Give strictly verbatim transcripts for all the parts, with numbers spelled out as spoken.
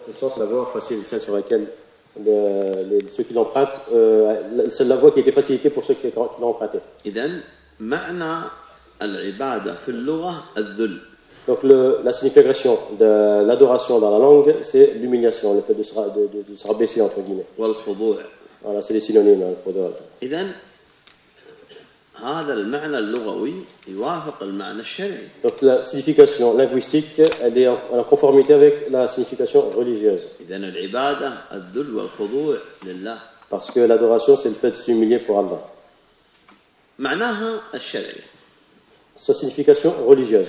Le sens, la voie facile, celle sur laquelle le, les, ceux qui l'empruntent, euh, c'est la voie qui a été facilitée pour ceux qui, qui l'ont emprunté. إذن معنى العبادة في اللغة الذل. Donc le, la signification de l'adoration dans la langue, c'est l'humiliation, le fait de se, de, de, de se rabaisser entre guillemets. والخضوع. Voilà, c'est les synonymes. Hein, إذن هذا المعنى اللغوي يوافق المعنى الشرعي. Donc la signification linguistique, elle est en, en conformité avec la signification religieuse. إذن العبادة الذل والخضوع لله. Parce que l'adoration, c'est le fait de s'humilier pour Allah. معناها الشرعي. Sa signification religieuse.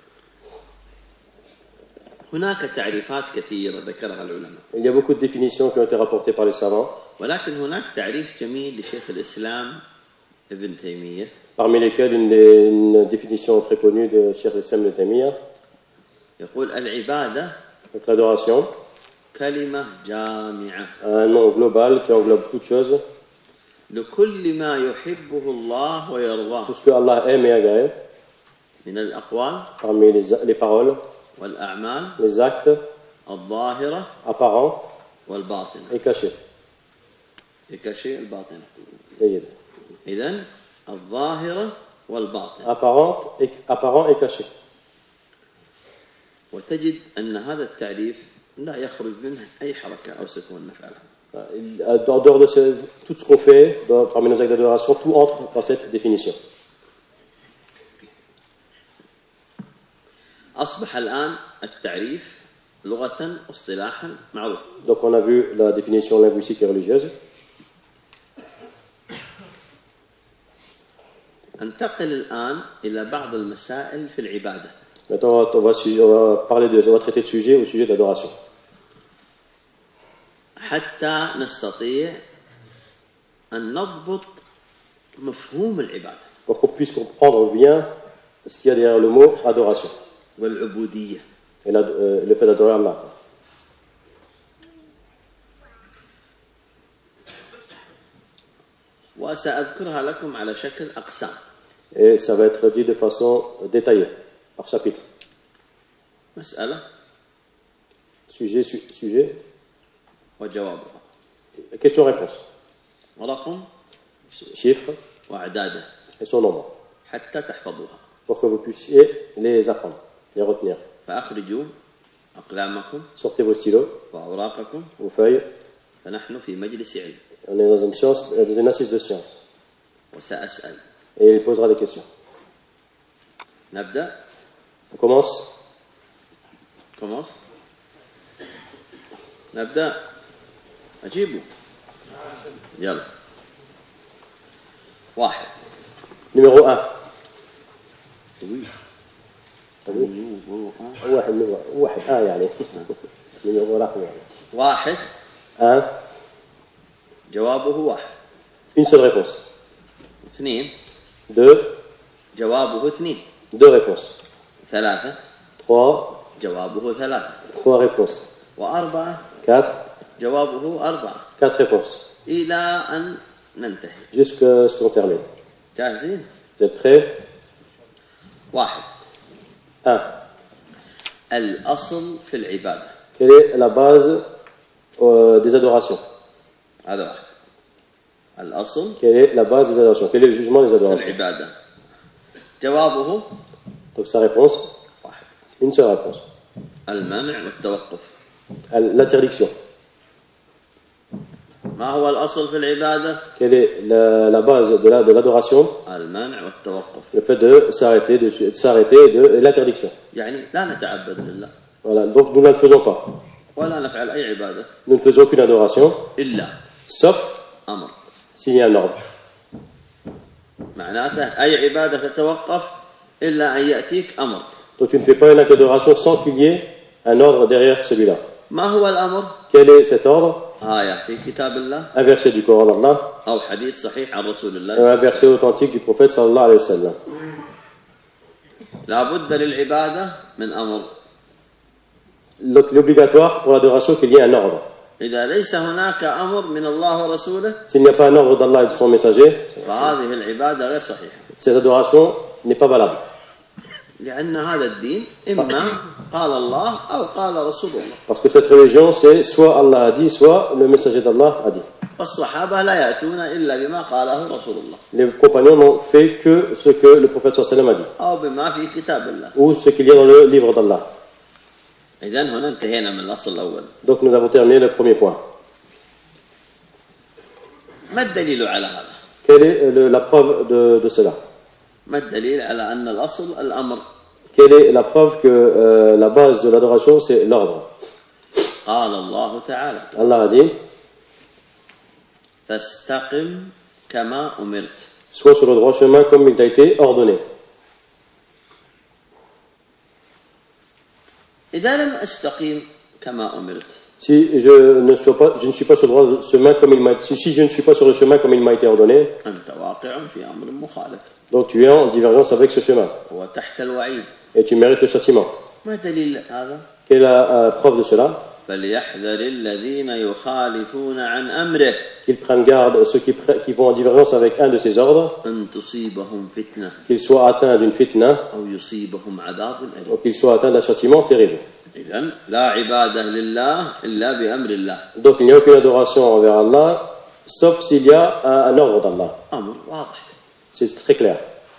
هناك تعريفات كثيرة ذكرها العلماء. Il y a beaucoup de définitions qui ont été rapportées par les savants. ولكن هناك تعريف جميل لشيخ الإسلام ابن تيمية. Parmi lesquels une, des, une définition très connue de Cheikh Islam Ibn Taymiyyah. يقول العبادة. Donc l'adoration. كلمة جامعة. Un nom global qui englobe toutes choses. لكل ما يحبه الله ويرضاه. Tout ce que Allah aime et agrée. من الأقوال. Parmi les, les paroles. والأعمال. Les actes. الظاهرة. Apparents. والباطنة. Et cachés. Et cachés الباطنة. جيد. إذن الظاهرة والباطنة. Apparente et apparent et caché. وتجد أن هذا التعريف لا يخرج منه أي حركة أو سكون نفعلها. En dehors de ce, tout ce qu'on fait dans, parmi nos actes d'adoration, tout entre dans cette définition. أصبح الآن التعريف لغة واصطلاحا معروف. Donc on a vu la définition linguistique et religieuse. أنتقل الآن إلى بعض المسائل في العبادة. Maintenant on va, on va parler de, on va traiter de sujet au sujet de l'adoration. حتى نستطيع أن نضبط مفهوم العبادة. Pour qu'on puisse comprendre bien ce qu'il y a derrière le mot adoration. والعبودية. Et la, euh, le fait d'adorer Allah. وسأذكرها لكم على شكل أقسام. Et ça va être dit de façon détaillée, par chapitre. مسألة. Sujet, su, sujet. وجوابها. Question-réponse. ورقم. Chiffre. وأعداده. Et son nombre. حتى تحفظوها. Pour que vous puissiez les apprendre, les retenir. فأخرجوا أقلامكم. Sortez vos stylos. وأوراقكم. Vos feuilles. فنحن في مجلس علم. On est dans une science, dans une assise de science. وسأسأل. Et il posera des questions. نبدأ. On commence. commence. نبدأ. أجيبه. يلا. واحد. Numéro un. Oui. واحد واحد آه يعني. numéro رقم يعني. واحد. un. جوابه واحد. Une seule réponse. اثنين. deux. جوابه اثنين. deux réponses. ثلاثة. trois. جوابه ثلاثة. trois réponses. وأربعة. quatre. جوابه أربعة. quatre réponses. إلى أن ننتهي. Jusqu'à ce qu'on termine. جاهزين؟ Vous êtes prêts? واحد. un. الأصل في العبادة. Quelle est la base euh, des adorations? هذا واحد. الأصل. Quelle est la base des adorations? Quel est le jugement des في adorations? العبادة. جوابه. Donc sa réponse. واحد. Une seule réponse. المنع والتوقف. L'interdiction. ما هو الأصل في العبادة؟ Quelle est la, la base de, la, de l'adoration? المنع والتوقف. Le fait de s'arrêter, de, de s'arrêter, de l'interdiction. يعني لا نتعبد لله. Voilà. Donc nous ne le faisons pas. ولا نفعل أي عبادة. Nous ne faisons aucune adoration. إلا. Sauf أمر. s'il y a un ordre. معناته أي عبادة تتوقف إلا أن يأتيك أمر. Donc tu ne fais pas une acte d'adoration sans qu'il y ait un ordre derrière celui-là. ما هو الأمر؟ Quel est cet ordre? آية في كتاب الله. Un verset du Coran d'Allah. أو حديث صحيح عن رسول الله. Un verset authentique du prophète sallallahu alayhi wa sallam. لا بد للعبادة من أمر. Donc l'obligatoire pour l'adoration qu'il y ait un ordre. إذا ليس هناك أمر من الله ورسوله. S'il n'y a pas un ordre d'Allah et de son messager, فهذه العبادة غير صحيحة. cette adoration n'est pas valable. لأن هذا الدين إما قال الله أو قال رسول الله. Parce que cette religion, c'est soit Allah a dit, soit le messager d'Allah a dit. والصحابة لا يأتون إلا بما قاله رسول الله. Les compagnons n'ont fait que ce que le prophète sallallahu alayhi wa sallam a dit. أو بما في كتاب الله. Ou ce qu'il y a dans le livre d'Allah. إذن هنا انتهينا من الأصل الأول. Donc nous avons terminé le premier point. ما الدليل على هذا؟ Quelle est le, la preuve de, de cela? ما الدليل على أن الأصل الأمر؟ Quelle est la preuve que euh, la base de l'adoration, c'est l'ordre? قال الله تعالى Allah a dit, فاستقم كما أمرت. sois sur le droit chemin comme il t'a été ordonné. إذا لم أستقيم كما أمرت. Si je ne, sois pas, je ne suis pas sur le droit chemin comme il m'a si, si je ne suis pas sur le chemin comme il m'a été ordonné, أنت واقع في أمر مخالف. donc tu es en divergence avec ce chemin وتحت الوعيد. et tu mérites le châtiment. ما دليل هذا؟ Quelle est la euh, preuve de cela? فليحذر الذين يخالفون عن أمره Qu'ils prennent garde ceux qui, qui vont en divergence avec un de ses ordres, أن تصيبهم فتنة qu'ils soient atteints d'une fitna أو يصيبهم عذاب أليم. ou qu'ils soient atteints d'un châtiment terrible. إذن لا عبادة لله إلا بأمر الله. Donc il n'y a aucune adoration envers Allah sauf s'il y a un, un ordre d'Allah. أمر واضح. C'est très clair.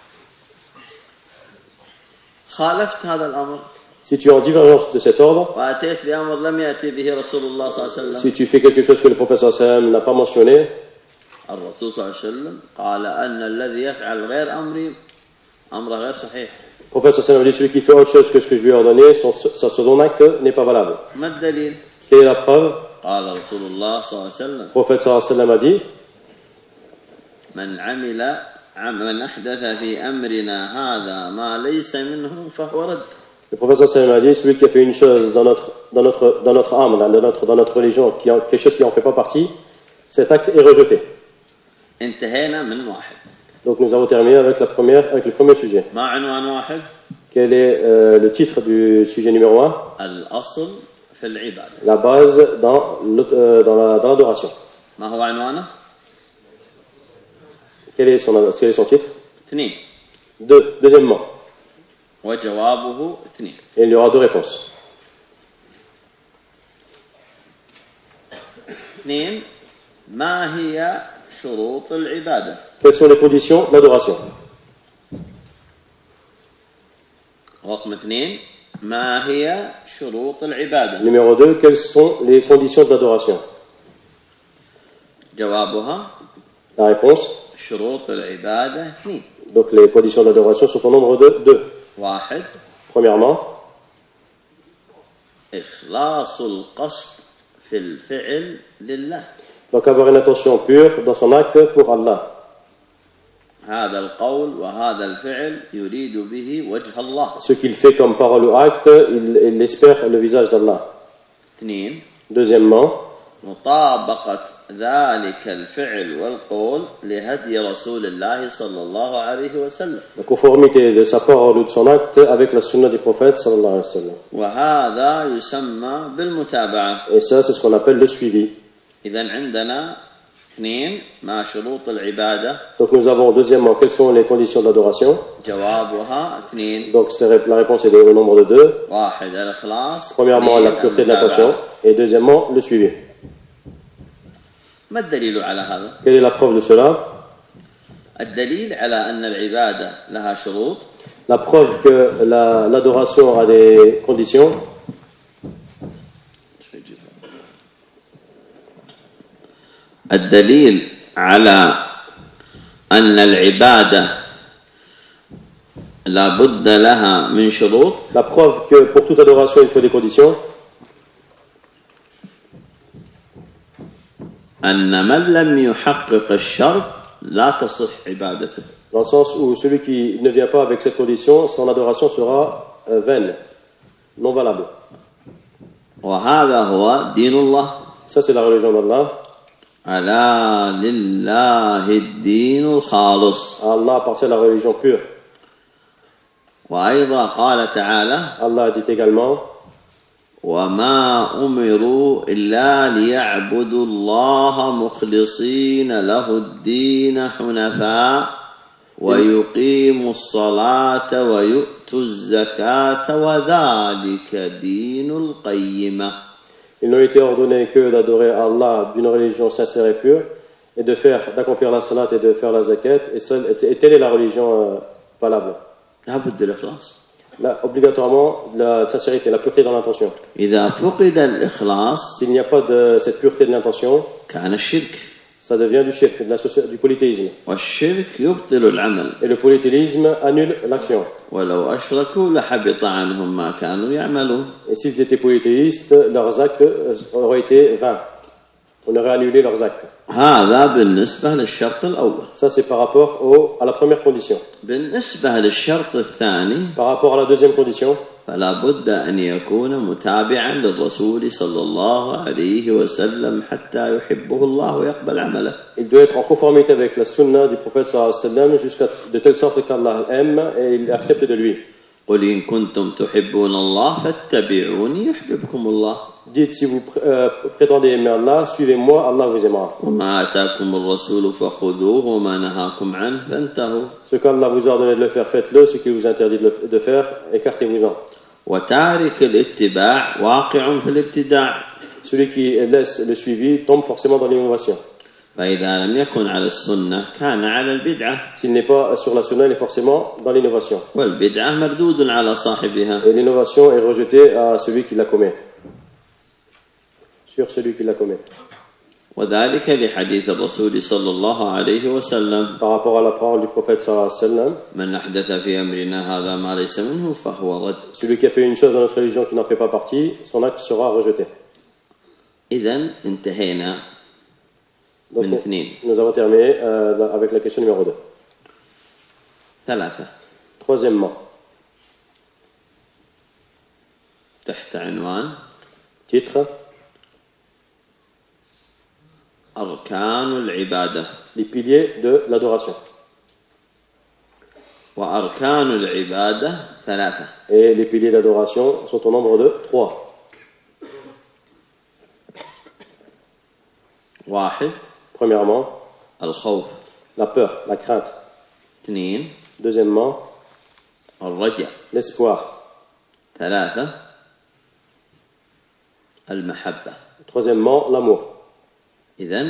خالفت هذا الأمر Si tu es en divergence de cet ordre, وأتيت بأمر لم يأتي به رسول الله صلى الله عليه وسلم. si tu fais quelque chose que le prophète sallallahu alayhi wa sallam n'a pas mentionné, الرسول صلى الله عليه وسلم قال أن الذي يفعل غير أمري أمره غير صحيح. le prophète sallallahu alayhi wa sallam dit celui qui fait autre chose que ce que je lui ai ordonné, son, son, son acte n'est pas valable. ما الدليل؟ Quelle est la preuve? قال رسول الله صلى الله عليه وسلم Le prophète sallallahu alayhi wa sallam a dit, من عمل من أحدث في أمرنا هذا ما ليس منه فهو رد. le prophète sallallahu alayhi wa sallam a dit celui qui a fait une chose dans notre, dans notre, dans notre âme, dans notre, dans notre religion, qui a, quelque chose qui n'en fait pas partie, cet acte est rejeté. انتهينا من واحد. Donc nous avons terminé avec, la première, avec le premier sujet. ما عنوان واحد؟ Quel est euh, le titre du sujet numéro un? الأصل في العبادة. La base dans, euh, dans, la, dans l'adoration. ما هو عنوانه؟ Quel est son, quel est son titre? اثنين. Deux. Deuxièmement, وجوابه اثنين. et il y aura deux réponses. اثنين ما هي شروط العبادة؟ Quelles sont les conditions d'adoration? رقم اثنين ما هي شروط العبادة؟ Numéro deux, quelles sont les conditions d'adoration? جوابها La réponse, شروط العبادة اثنين. donc les conditions d'adoration sont au nombre de deux. واحد Premièrement, إخلاص القصد في الفعل لله. donc avoir une attention pure dans son acte pour Allah. هذا القول وهذا الفعل يريد به وجه الله. Ce qu'il fait comme parole ou acte, il, il espère le visage d'Allah. اثنين Deuxièmement, مطابقة ذلك الفعل والقول لهدي رسول الله صلى الله عليه وسلم. la conformité de sa parole ou de son acte avec la sunna du prophète sallallahu alayhi wa sallam. وهذا يسمى بالمتابعة. Et ça, c'est ce qu'on appelle le suivi. إذن عندنا اثنين ما شروط العبادة. Donc nous avons deuxièmement, quelles sont les conditions d'adoration? جوابها اثنين. Donc c'est- la réponse est au nombre de deux. واحد الإخلاص. Premièrement, la pureté de l'intention. Et deuxièmement, le suivi. ما الدليل على هذا؟ Quelle est la preuve de cela? الدليل على أن العبادة لها شروط. La preuve que la- l'adoration a des conditions. الدليل على أن العبادة لا بد لها من شروط. La preuve que pour toute adoration, il faut des conditions. أن من لم يحقق الشرط لا تصح عبادته. Dans le sens où celui qui ne vient pas avec cette condition, son adoration sera euh, vaine, non valable. وهذا هو دين الله. Ça, c'est la religion d'Allah. ألا لله الدين الخالص. À Allah appartient la religion pure. وأيضا قال تعالى Allah dit également, وما أمروا إلا ليعبدوا الله مخلصين له الدين حنفاء ويقيموا الصلاة ويؤتوا الزكاة وذلك دين القيمة. Ils n'ont été ordonnés que d'adorer Allah d'une religion sincère et pure, et de faire, d'accomplir la salat et de faire la zakat, et, seul, et telle est la religion euh, valable. لابد الإخلاص. Là, obligatoirement, la sincérité, la pureté dans l'intention. إذا فقد الإخلاص S'il n'y a pas de cette pureté de l'intention, كان الشرك. ça devient du shirk, de la, du polythéisme. والشرك يبطل العمل. Et le polythéisme annule l'action. ولو أشركوا لحبط عنهم ما كانوا يعملون. Et s'ils étaient polythéistes, leurs actes auraient été vains. On aurait annulé leurs actes. هذا بالنسبة للشرط الأول. Ça, c'est par rapport au, à la première condition. بالنسبة للشرط الثاني. Par rapport à la deuxième condition. فلا بد أن يكون متابعا للرسول صلى الله عليه وسلم حتى يحبه الله ويقبل عمله. Il doit être en conformité avec la sunna du prophète sallallahu alayhi wa sallam jusqu'à de telle sorte qu'Allah aime et il accepte de lui. قل إن كنتم تحبون الله فاتبعوني يحببكم الله. Dites, si vous euh, prétendez aimer Allah, suivez-moi, Allah vous aimera. وما آتاكم الرسول فخذوه وما نهاكم عنه فانتهوا. Ce qu'Allah vous a ordonné de le faire, faites-le. Ce qu'il vous interdit de, le, de faire, écartez-vous-en. وتارك الاتباع واقع في الابتداع. Celui qui laisse le suivi tombe forcément dans l'innovation. فإذا لم يكن على السنة كان على البدعة. S'il n'est pas sur la sunna, il est forcément dans l'innovation. والبدعة مردود على صاحبها. Et l'innovation est rejetée à celui qui la commet. Sur celui qui la commet. وذلك لحديث الرسول صلى الله عليه وسلم. Par rapport à la parole du prophète sallallahu alayhi wa sallam. من أحدث في أمرنا هذا ما ليس منه فهو رد. Celui qui a fait une chose dans notre religion qui n'en fait pas partie, son acte sera rejeté. إذن انتهينا من اثنين. Nous avons terminé euh, avec la question numéro deux. ثلاثة. Troisièmement. تحت عنوان. Titre. أركان العبادة. Les piliers de l'adoration. وأركان العبادة ثلاثة. Et les piliers d'adoration sont au nombre de trois. واحد. Premièrement, الخوف. la peur, la crainte. اثنين. Deuxièmement, الرجاء. l'espoir. ثلاثة. المحبة. Troisièmement, l'amour. إذن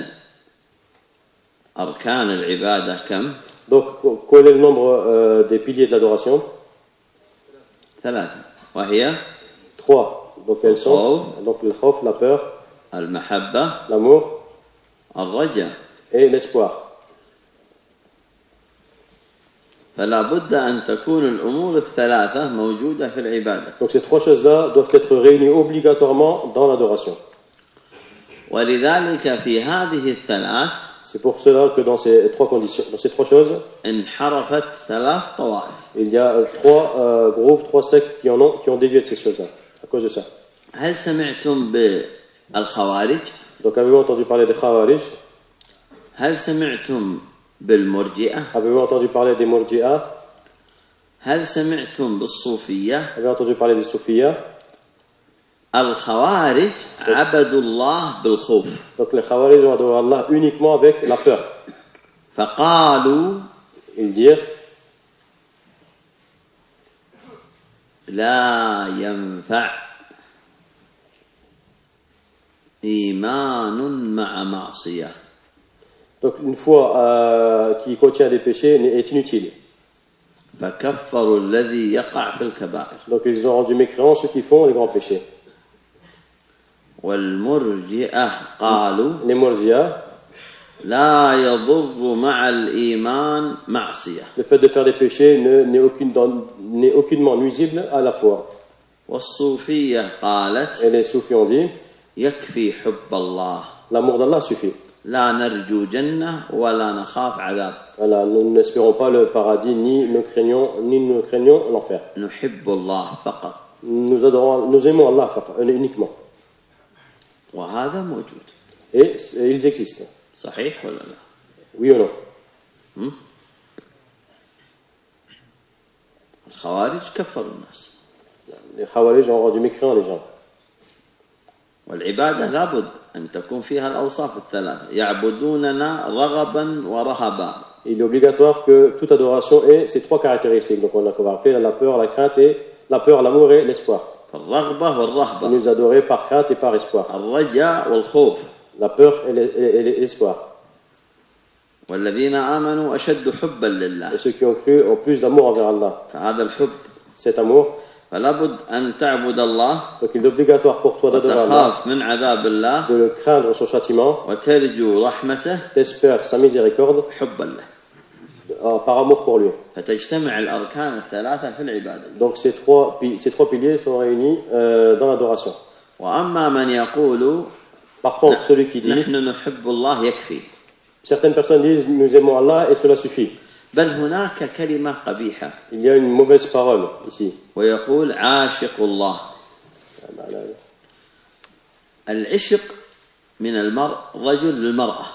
أركان العبادة كم؟ Donc, quel est le nombre euh, des piliers de l'adoration? ثلاثة. وهي Trois. Donc, elles sont donc le khawf, la peur, المحبة, l'amour, الرجاء. et l'espoir. فلا بد أن تكون الأمور الثلاثة موجودة في العبادة. Donc, ces trois choses-là doivent être réunies obligatoirement dans l'adoration. ولذلك في هذه الثلاث. C'est pour cela que dans ces trois conditions, dans ces trois choses, انحرفت ثلاث طوائف. il y a trois euh, groupes, trois sectes qui en ont, qui ont dévié de ces choses-là, à cause de ça. هل سمعتم بالخوارج؟ Donc, avez-vous entendu parler des Khawarij? هل سمعتم بالمرجئة؟ Avez-vous entendu parler des Murji'a? هل سمعتم بالصوفية؟ Avez-vous entendu parler des Soufiyya? الخوارج عبدوا الله بالخوف. Donc, les Khawarij ont adoré Allah uniquement avec la peur. فقالوا Ils dirent لا ينفع إيمان مع معصية. donc une foi euh, qui contient des péchés est inutile. فكفروا الذي يقع في الكبائر. Donc ils ont rendu mécréants ceux qui font les grands péchés. والمرجئة قالوا Les Murji'a, لا يضر مع الإيمان معصية. le fait de faire des péchés ne, n'est, aucune, n'est aucunement nuisible à la foi. والصوفية قالت Et les soufis ont dit يكفي حب الله. l'amour d'Allah suffit. لا نرجو جنة ولا نخاف عذاب. Voilà, nous n'espérons pas le paradis, ni nous craignons, ni nous craignons l'enfer. نحب الله فقط. Nous, adorons, nous aimons Allah uniquement. وهذا موجود. Et, et ils existent. صحيح ولا لا؟ Oui ou non? م? الخوارج كفروا الناس. Les Khawarij ont rendu mécréants les gens. والعبادة لابد أن تكون فيها الأوصاف الثلاثة. يعبدوننا رغبا ورهبا Il est obligatoire que toute adoration ait ces trois caractéristiques. Donc on a qu'on va appeler la peur, la crainte et la peur, l'amour et l'espoir. الرغبة والرهبة. Nous adorer par crainte et par espoir. الرجاء والخوف. La peur et l'espoir. والذين آمنوا أشد حبا لله. Et ceux qui ont cru ont plus d'amour envers Allah. فهذا الحب. Cet amour. فلا بد أن تعبد الله. Donc il est obligatoire pour toi d'adorer Allah. وتخاف من عذاب الله. De le craindre son châtiment. وترجو رحمته. T'espères sa miséricorde. حبا له. Par amour pour lui. فتجتمع الأركان الثلاثة في العبادة. Donc ces trois ces trois piliers sont réunis euh, dans l'adoration. وأما من يقول. Par contre, celui qui dit. نحن نحب الله يكفي. Certaines personnes disent nous aimons Allah et cela suffit. بل هناك كلمة قبيحة. Il y a une mauvaise parole ici. ويقول عاشق الله. العشق من المرء رجل للمرأة.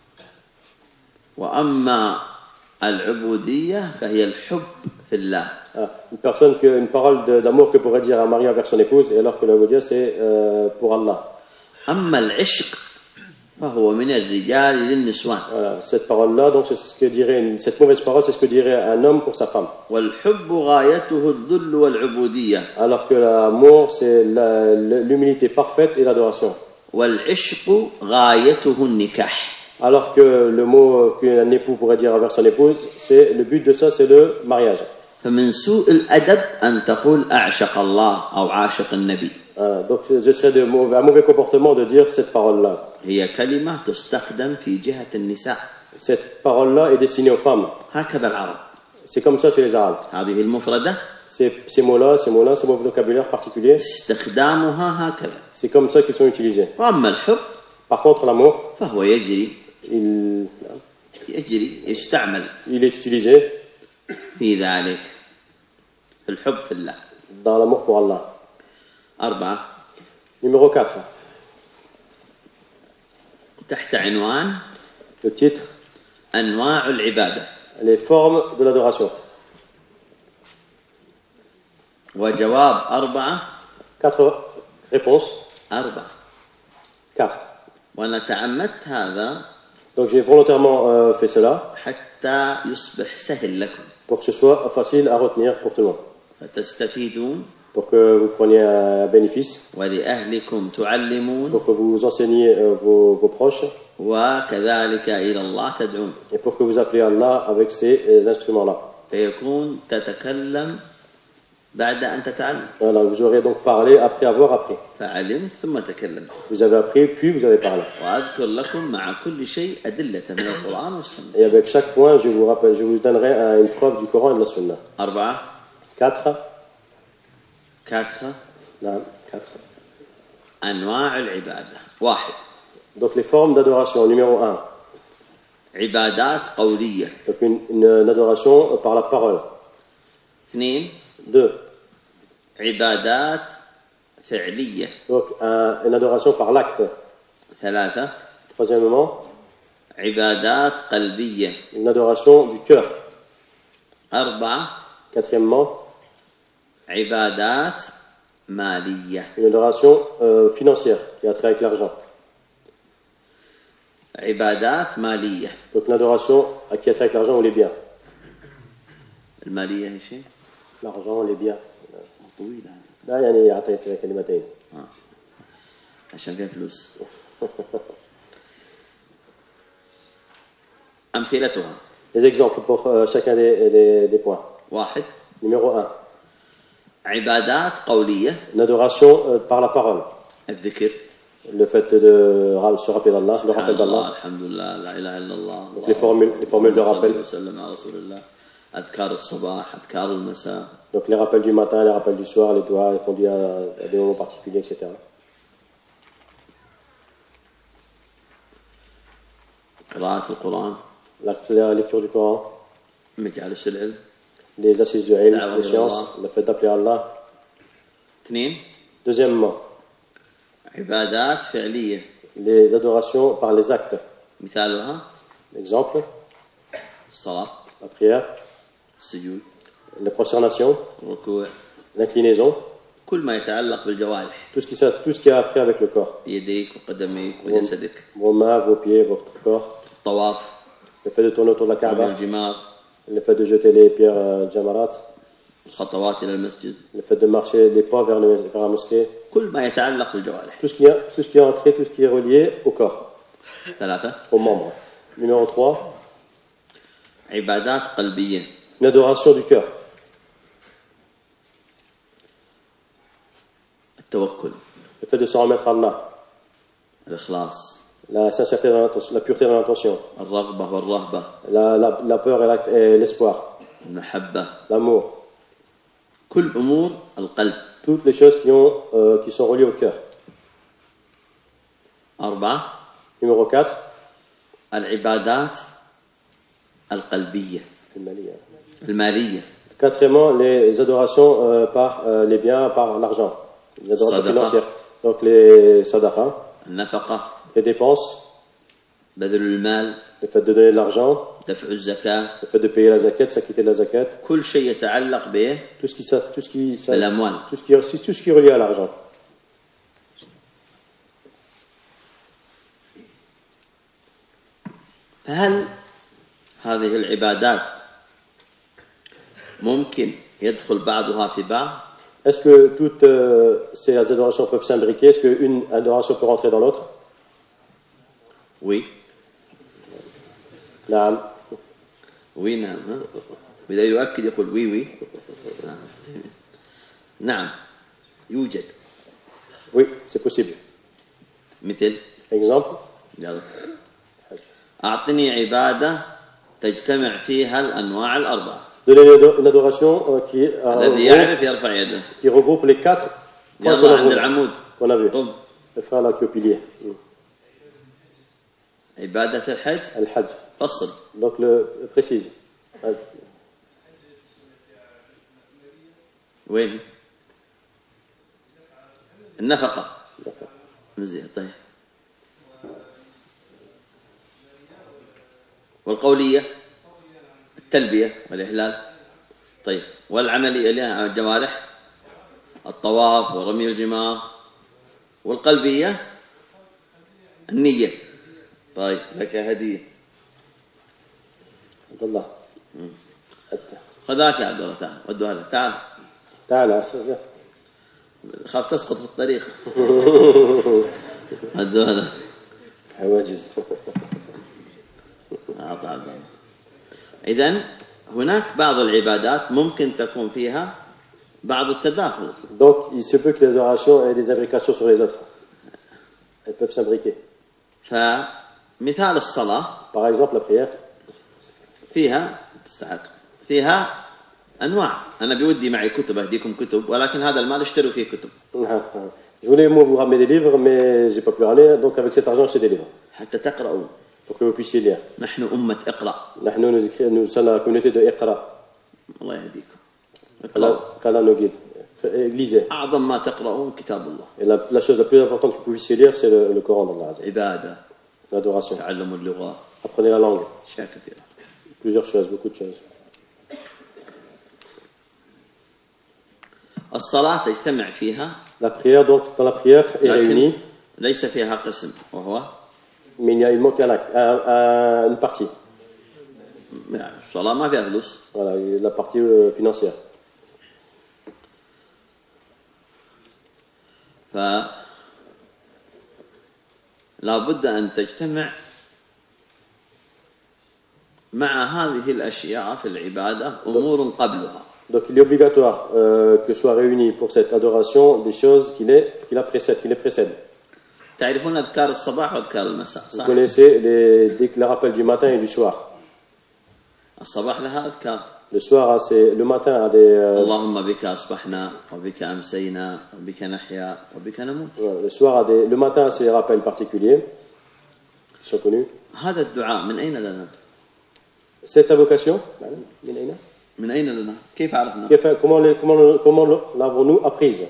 وأما العبودية فهي الحب في الله. Ah, une personne que une parole d'amour que pourrait dire un mari envers son épouse, et alors que l'ubudiyya c'est euh, pour Allah. أما العشق فهو من الرجال للنسوان. Voilà, cette parole-là, donc c'est ce que dirait une, cette mauvaise parole, c'est ce que dirait un homme pour sa femme. والحب غايته الذل والعبودية. Alors que l'amour c'est la, l'humilité parfaite et l'adoration. والعشق غايته النكاح. Alors que le mot qu'un époux pourrait dire envers son épouse, c'est le but de ça, c'est le mariage. فمن سوء الأدب أن تقول أعشق الله أو عاشق النبي. Voilà, donc ce serait de mauvais, un mauvais comportement de dire cette parole-là. هي كلمة تستخدم في جهة النساء. Cette parole-là est destinée aux femmes. هكذا العرب. C'est comme ça chez les Arabes. هذه المفردة. Ces, ces mots-là, ces mots-là, ces mots vocabulaires particuliers. استخدامها هكذا. C'est comme ça qu'ils sont utilisés. وأما الحب. Par contre, l'amour. فهو يجري. Il, يجري يستعمل. il est utilisé. في ذلك. في الحب في الله. Dans l'amour pour Allah. أربعة. Numéro quatre. تحت عنوان. Le titre. أنواع العبادة. Les formes de l'adoration. وجواب أربعة. Quatre réponses. أربعة. Quatre. وأنا تعمدت هذا. Donc j'ai volontairement euh, fait cela. حتى يصبح سهل لكم. Pour que ce soit facile à retenir pour tout le monde. فتستفيدون. Pour que vous preniez un bénéfice. ولأهلكم تعلمون. Pour que vous enseigniez euh, vos, vos proches. وكذلك إلى الله تدعون. Et pour que vous appeliez Allah avec ces euh, instruments-là. فيكون تتكلم بعد أن تتعلم. Voilà, vous aurez donc parlé après avoir appris. فعلمت ثم تكلمت. Vous avez appris puis vous avez parlé. وأذكر لكم مع كل شيء أدلة من القرآن والسنة. Et avec chaque point, je vous rappelle, je vous donnerai une preuve du Coran et de la Sunna. أربعة. Quatre. Quatre. Non, quatre. أنواع العبادة. واحد. Donc les formes d'adoration. Numéro un. عبادات قولية. Donc une, une, une adoration par la parole. اثنين. Deux. عبادات فعلية. Donc un, une adoration par l'acte. ثلاثة. Troisièmement. عبادات قلبية. Une adoration du cœur. أربعة. Quatrièmement. عبادات مالية. Une adoration euh, financière qui a trait avec l'argent. عبادات مالية. Donc une adoration qui a trait avec l'argent ou les biens. المالية هي شيء؟ L'argent, les biens. طويلة. لا يعني أعطيت كلمتين. آه. عشان فيها فلوس. أمثلتها. Les exemples pour euh, chacun des, des, des points. واحد. Numéro un. عبادات قولية. Une adoration euh, par la parole. الذكر. Le fait de se rappeler d'Allah, le rappel d'Allah. الحمد لله لا إله إلا الله. Donc les formules, les formules de rappel. وسلم على رسول الله. أذكار الصباح أذكار المساء. Donc les rappels du matin, les rappels du soir, les doigts, les conduits à, à des moments particuliers, et cetera. قراءة القرآن. La, la lecture du Coran. مجالس العلم. Les assises du ilm, les sciences, le fait d'appeler Allah. اثنين. Deuxièmement. عبادات فعلية. Les adorations par les actes. مثالها. Exemple. الصلاة. La prière. السجود. Les prosternations. الركوع. L'inclinaison. كل ما يتعلق بالجوارح. Tout ce qui, tout ce qui a après avec le corps. يديك وقدميك وجسدك. Vos mains, vos pieds, votre corps. الطواف. Le fait de tourner autour de la رمي Kaaba, الجمار le fait de jeter les pierres euh, jamarat, الخطوات إلى المسجد le fait de marcher les pas vers, le- vers la mosquée, كل ما يتعلق بالجوارح. tout ce qui est, tout ce qui est entré, tout ce qui est relié au corps, ثلاثة aux membres. Numéro trois, عبادات قلبية. une adoration du cœur. التوكل. Le fait de se remettre à Allah, الإخلاص. la sincérité, dans l'intention, la pureté dans l'intention, الرغبة والرهبة. la, la, la peur et, la- et l'espoir, المحبة. l'amour, كل أمور القلب. toutes les choses qui, ont, euh, qui sont reliées au cœur. أربعة Numéro quatre, العبادات القلبية المالية. quatrièmement, les adorations euh, par euh, les biens, par l'argent, les adorations Sadaqa. financières. Donc les sadaqa, النفقة. les dépenses, بذل المال. le fait de donner de l'argent, دفع الزكاة. le fait de payer la zakat, s'acquitter de la zakat, كل شيء يتعلق به tout ce qui, ça- tout ce qui, ça- بالأموال. tout ce qui, tout ce qui est relié à l'argent. فهل هذه العبادات ممكن يدخل بعضها في بعض؟ Est-ce que toutes euh, ces adorations peuvent s'imbriquer? Est-ce qu'une adoration peut rentrer dans l'autre? Oui. نعم. وي نعم. ها؟ وإذا يؤكد يقول وي وي. نعم يوجد. Oui, c'est possible. مثل Exemple, يلا أعطني عبادة تجتمع فيها الأنواع الأربعة. donner une ado- une adoration euh, qui, euh, الذي يعرف يرفع يده. qui regroupe les quatre points qu'on يلا a عند vus- العمود. qu'on a vu. قم. Le frère là qui est au pilier. عبادة الحج Al-Hajj. فصل. Donc le, le précise. وين؟ النفقة. مزيان طيب. والقولية التلبية والإهلال. طيب والعملية لها الجوارح الطواف ورمي الجمار. والقلبية النية. طيب لك هدية. عبد الله. خذاك يا عبد الله تعال ودوها له تعال. تعال. خاف تسقط في الطريق. ودوها له. حواجز. أعطى عبد الله. إذن هناك بعض العبادات ممكن تكون فيها بعض التداخل. Donc il se peut que les adorations aient des imbrications sur les autres. Elles peuvent s'imbriquer. فمثال الصلاة Par exemple la prière. فيها تستحق فيها أنواع. أنا بودي معي كتب أهديكم كتب ولكن هذا المال اشتروا فيه كتب. Je voulais moi vous ramener des livres mais j'ai pas pu ramener donc avec cet argent j'ai des livres. حتى تقرأوا. Pour que vous puissiez lire. نحن أمة اقرأ. نحن nous, écrit- nous sommes la communauté de Iqra. الله يهديكم. Allah, qu'Allah nous guide. Lisez. أعظم ما تقرؤون كتاب الله. Et la, la chose la plus importante que vous puissiez lire, c'est le, le Coran d'Allah. عبادة. L'adoration. تعلموا اللغة. Apprenez la langue. أشياء كثيرة. Plusieurs choses, beaucoup de choses. الصلاة تجتمع فيها. La prière, donc, dans la prière, est لكن réunie, ليس فيها قسم وهو mais il, y a, il manque un acte, un- un- une partie. يعني الصلاة ما فيها فلوس. Voilà, la partie euh, financière. فلا بد أن تجتمع مع هذه الأشياء في العبادة أمور قبلها. Donc il est obligatoire euh, que soient réunies pour cette adoration des choses qui les, qui la précèdent, qui les précèdent. تعرفون أذكار الصباح وأذكار المساء Vous صح؟ connaissez les, les, les rappels du matin et du soir. الصباح لها أذكار. Le soir, c'est le matin à des. euh, اللهم بك أصبحنا وبك أمسينا وبك نحيا وبك نموت. le soir, à des, le matin, c'est des rappels particuliers qui sont connus. هذا الدعاء من أين لنا؟ Cette invocation, من أين؟ من أين لنا؟ كيف عرفنا؟ Kaifa- comment les- comment- comment l'avons-nous apprise?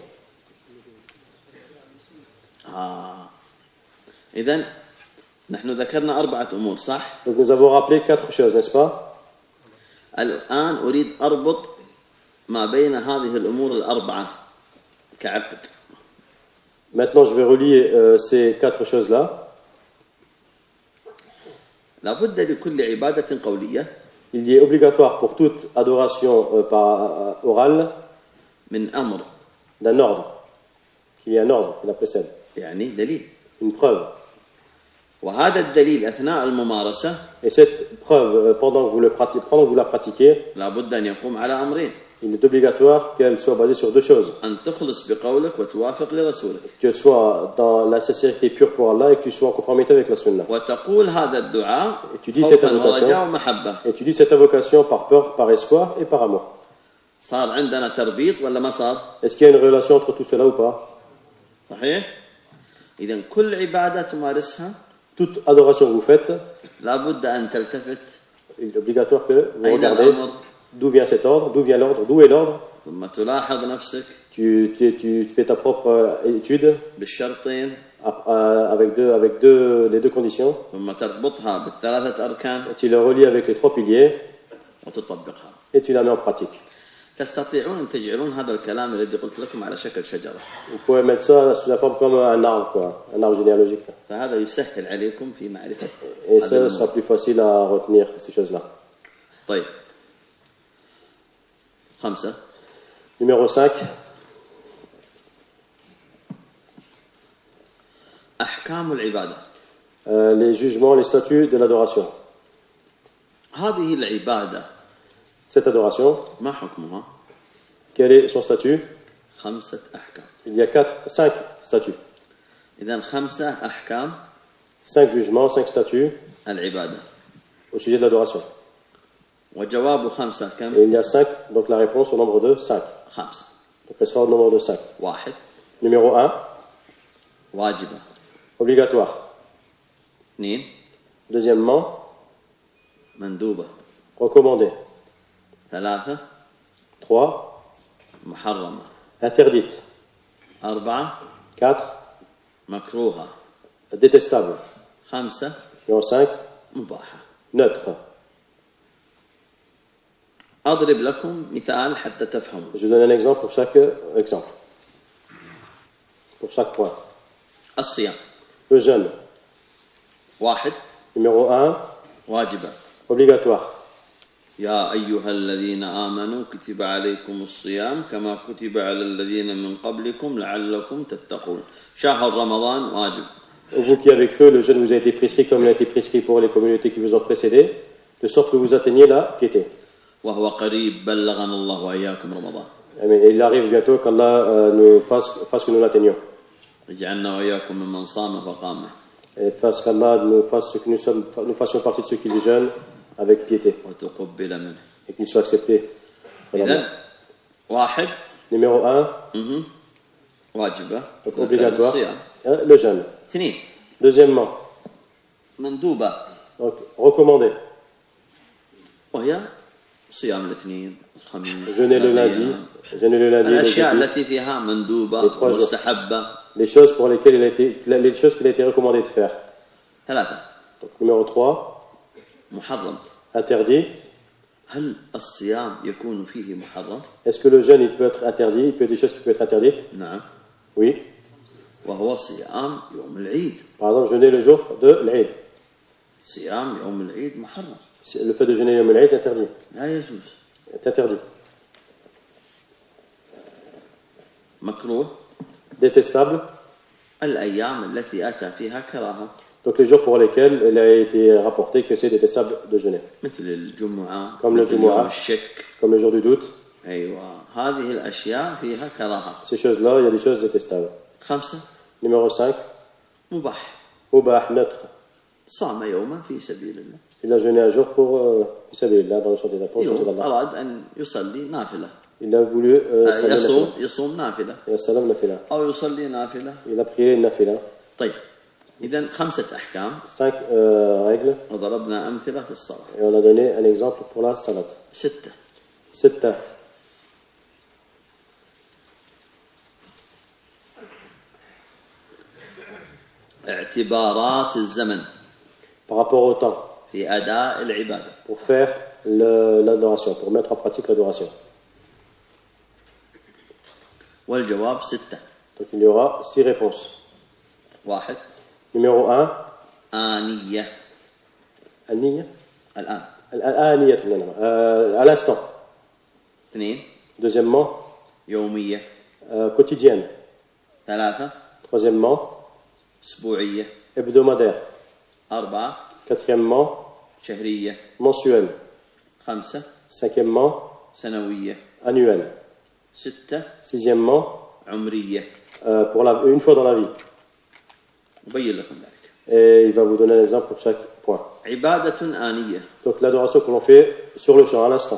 آه. إذن نحن ذكرنا أربعة أمور صح؟ Donc nous avons rappelé quatre choses, n'est-ce pas? الآن أريد أربط ما بين هذه الأمور الأربعة كعقد. Maintenant, je vais relier euh, ces quatre choses-là. لابد لكل عبادة قولية Il y est obligatoire pour toute adoration euh, par euh, orale من أمر d'un ordre, qu'il y ait un ordre qui la précède, يعني دليل. une preuve. وهذا الدليل أثناء الممارسة Et cette preuve, euh, pendant que vous, le pratiquez, pendant que vous la pratiquez, لابد أن يقوم على أمرين. il est obligatoire qu'elle soit basée sur deux choses. أن تخلص بقولك وتوافق لرسولك. Que tu sois dans la sincérité pure pour Allah et que tu sois en conformité avec la sunna. وتقول هذا الدعاء Et tu dis cette خوفا invocation, ورجاء ومحبة. et tu dis cette invocation par peur, par espoir et par amour. صار عندنا تربيط ولا ما صار؟ Est-ce qu'il y a une relation entre tout cela ou pas? صحيح؟ إذا كل عبادة تمارسها Toute adoration que vous faites, لابد أن تلتفت il est obligatoire que vous أين regardez الأمر d'où vient cet ordre, d'où vient l'ordre, d'où est l'ordre. ثم تلاحظ نفسك Tu, tu, tu fais ta propre euh, étude بالشرطين euh, avec, deux, avec deux, les deux conditions. ثم تربطها بالثلاثة أركان Tu le relis avec les trois piliers وتطبقها. et tu la mets en pratique. تستطيعون أن تجعلون هذا الكلام الذي قلت لكم على شكل شجرة. Vous pouvez mettre ça sous la forme comme un arbre, quoi, un arbre généalogique. فهذا يسهل عليكم في معرفة. Et ça sera plus facile à retenir, ces choses-là. طيب. خمسة. Numéro cinq. أحكام العبادة. Euh, les jugements, les statuts de l'adoration. هذه العبادة Cette adoration, ما حكمها؟ quel est son statut? خمسة أحكام. Il y a quatre, cinq statuts. إذن خمسة أحكام Cinq jugements, cinq statuts العبادة. au sujet de l'adoration. وجواب خمسة كم؟ Et il y a cinq, donc la réponse au nombre de cinq. خمسة. Donc elle sera au nombre de cinq. واحد Numéro un, واجبة. obligatoire. اثنين Deuxièmement, مندوبة. recommandé. ثلاثة Trois, محرمة. interdite. أربعة Quatre, مكروهة. détestable. خمسة Numéro cinq, مباحة. neutre. أضرب لكم مثال حتى تفهموا. Je donne un exemple pour chaque exemple. Pour chaque point. الصيام. Le jeûne. واحد Numéro un, واجبة. obligatoire. يا أيها الذين آمنوا كتب عليكم الصيام كما كتب على الذين من قبلكم لعلكم تتقون. شهر رمضان واجب. Vous qui avez cru, le jeûne vous a été prescrit comme il a été prescrit pour les communautés qui vous ont précédé, de sorte que vous atteigniez la piété. وهو قريب بلغنا الله وإياكم رمضان. Amen. Et il arrive bientôt qu'Allah euh, nous fasse, fasse que nous l'atteignions. اجعلنا وإياكم ممن صام فقامه. Et fasse qu'Allah nous fasse ce que nous sommes, nous fassions partie de ceux qui jeûnent avec piété. وتقبل منه. Et qu'il soit accepté. إذن واحد Numéro un, مهم. واجبة. donc obligatoire, الصيام. hein, le jeûne. اثنين Deuxièmement, مندوبة donc, recommandé. وهي صيام الاثنين الخميس. Jeûner le lundi, jeûner le lundi, le الأشياء jeudi. التي فيها مندوبة Les trois jours. مستحبة. Les choses pour lesquelles il a été, les choses qu'il a été recommandé de faire. ثلاثة Donc, numéro trois, محرم. interdit. هل الصيام يكون فيه محرم؟ Est-ce que le jeûne il peut être interdit? Il peut y avoir des choses qui peuvent être interdites? نعم. Oui. وهو صيام يوم العيد. Par exemple, jeûner le jour de l'Aïd. صيام يوم العيد محرم. Le fait de jeûner le l'Aïd est interdit. لا يجوز. Est interdit. مكروه. Détestable. الأيام التي أتى فيها كراهة. Donc les jours pour lesquels il a été rapporté que c'est détestable de jeûner. مثل الجمعة. Comme le مثل يوم Jumu'ah. الشك. Comme le jour du doute. أيوة هذه الأشياء فيها كراهة. Ces choses-là, il y a des choses détestables. خمسة Numéro cinq, مباح. mubah, neutre. صام يوما في سبيل الله. Il a jeûné un jour pour euh, Fisabilillah, dans le sens des apôtres. يوم أراد أن يصلي نافلة. Il a voulu euh, saluer يصوم nafila. يصوم نافلة. Il a salam nafila. أو يصلي نافلة. Il a prié une nafila. طيب إذن خمسة أحكام. Cinq euh, règles. وضربنا أمثلة في الصلاة. Et on a donné un exemple pour la salat. ستة. Sept. اعتبارات الزمن Par rapport au temps, في أداء العبادة. pour faire le- l'adoration, pour mettre en pratique l'adoration. والجواب ستة. Donc il y aura six réponses. واحد Numéro un, آنية. النية الآن. الآنية euh, à l'instant. اثنين. Deuxièmement, يومية. euh, quotidienne. ثلاثة. Troisièmement, أسبوعية. hebdomadaire. أربعة. Quatrièmement, شهرية. mensuelle. خمسة. Cinquièmement, سنوية. annuelle. ستة. Sixièmement, عمرية. euh, pour la, une fois dans la vie. أبين لكم ذلك. Et il va vous donner un exemple pour chaque point. عبادة آنية. Donc l'adoration que l'on fait sur le champ, à l'instant,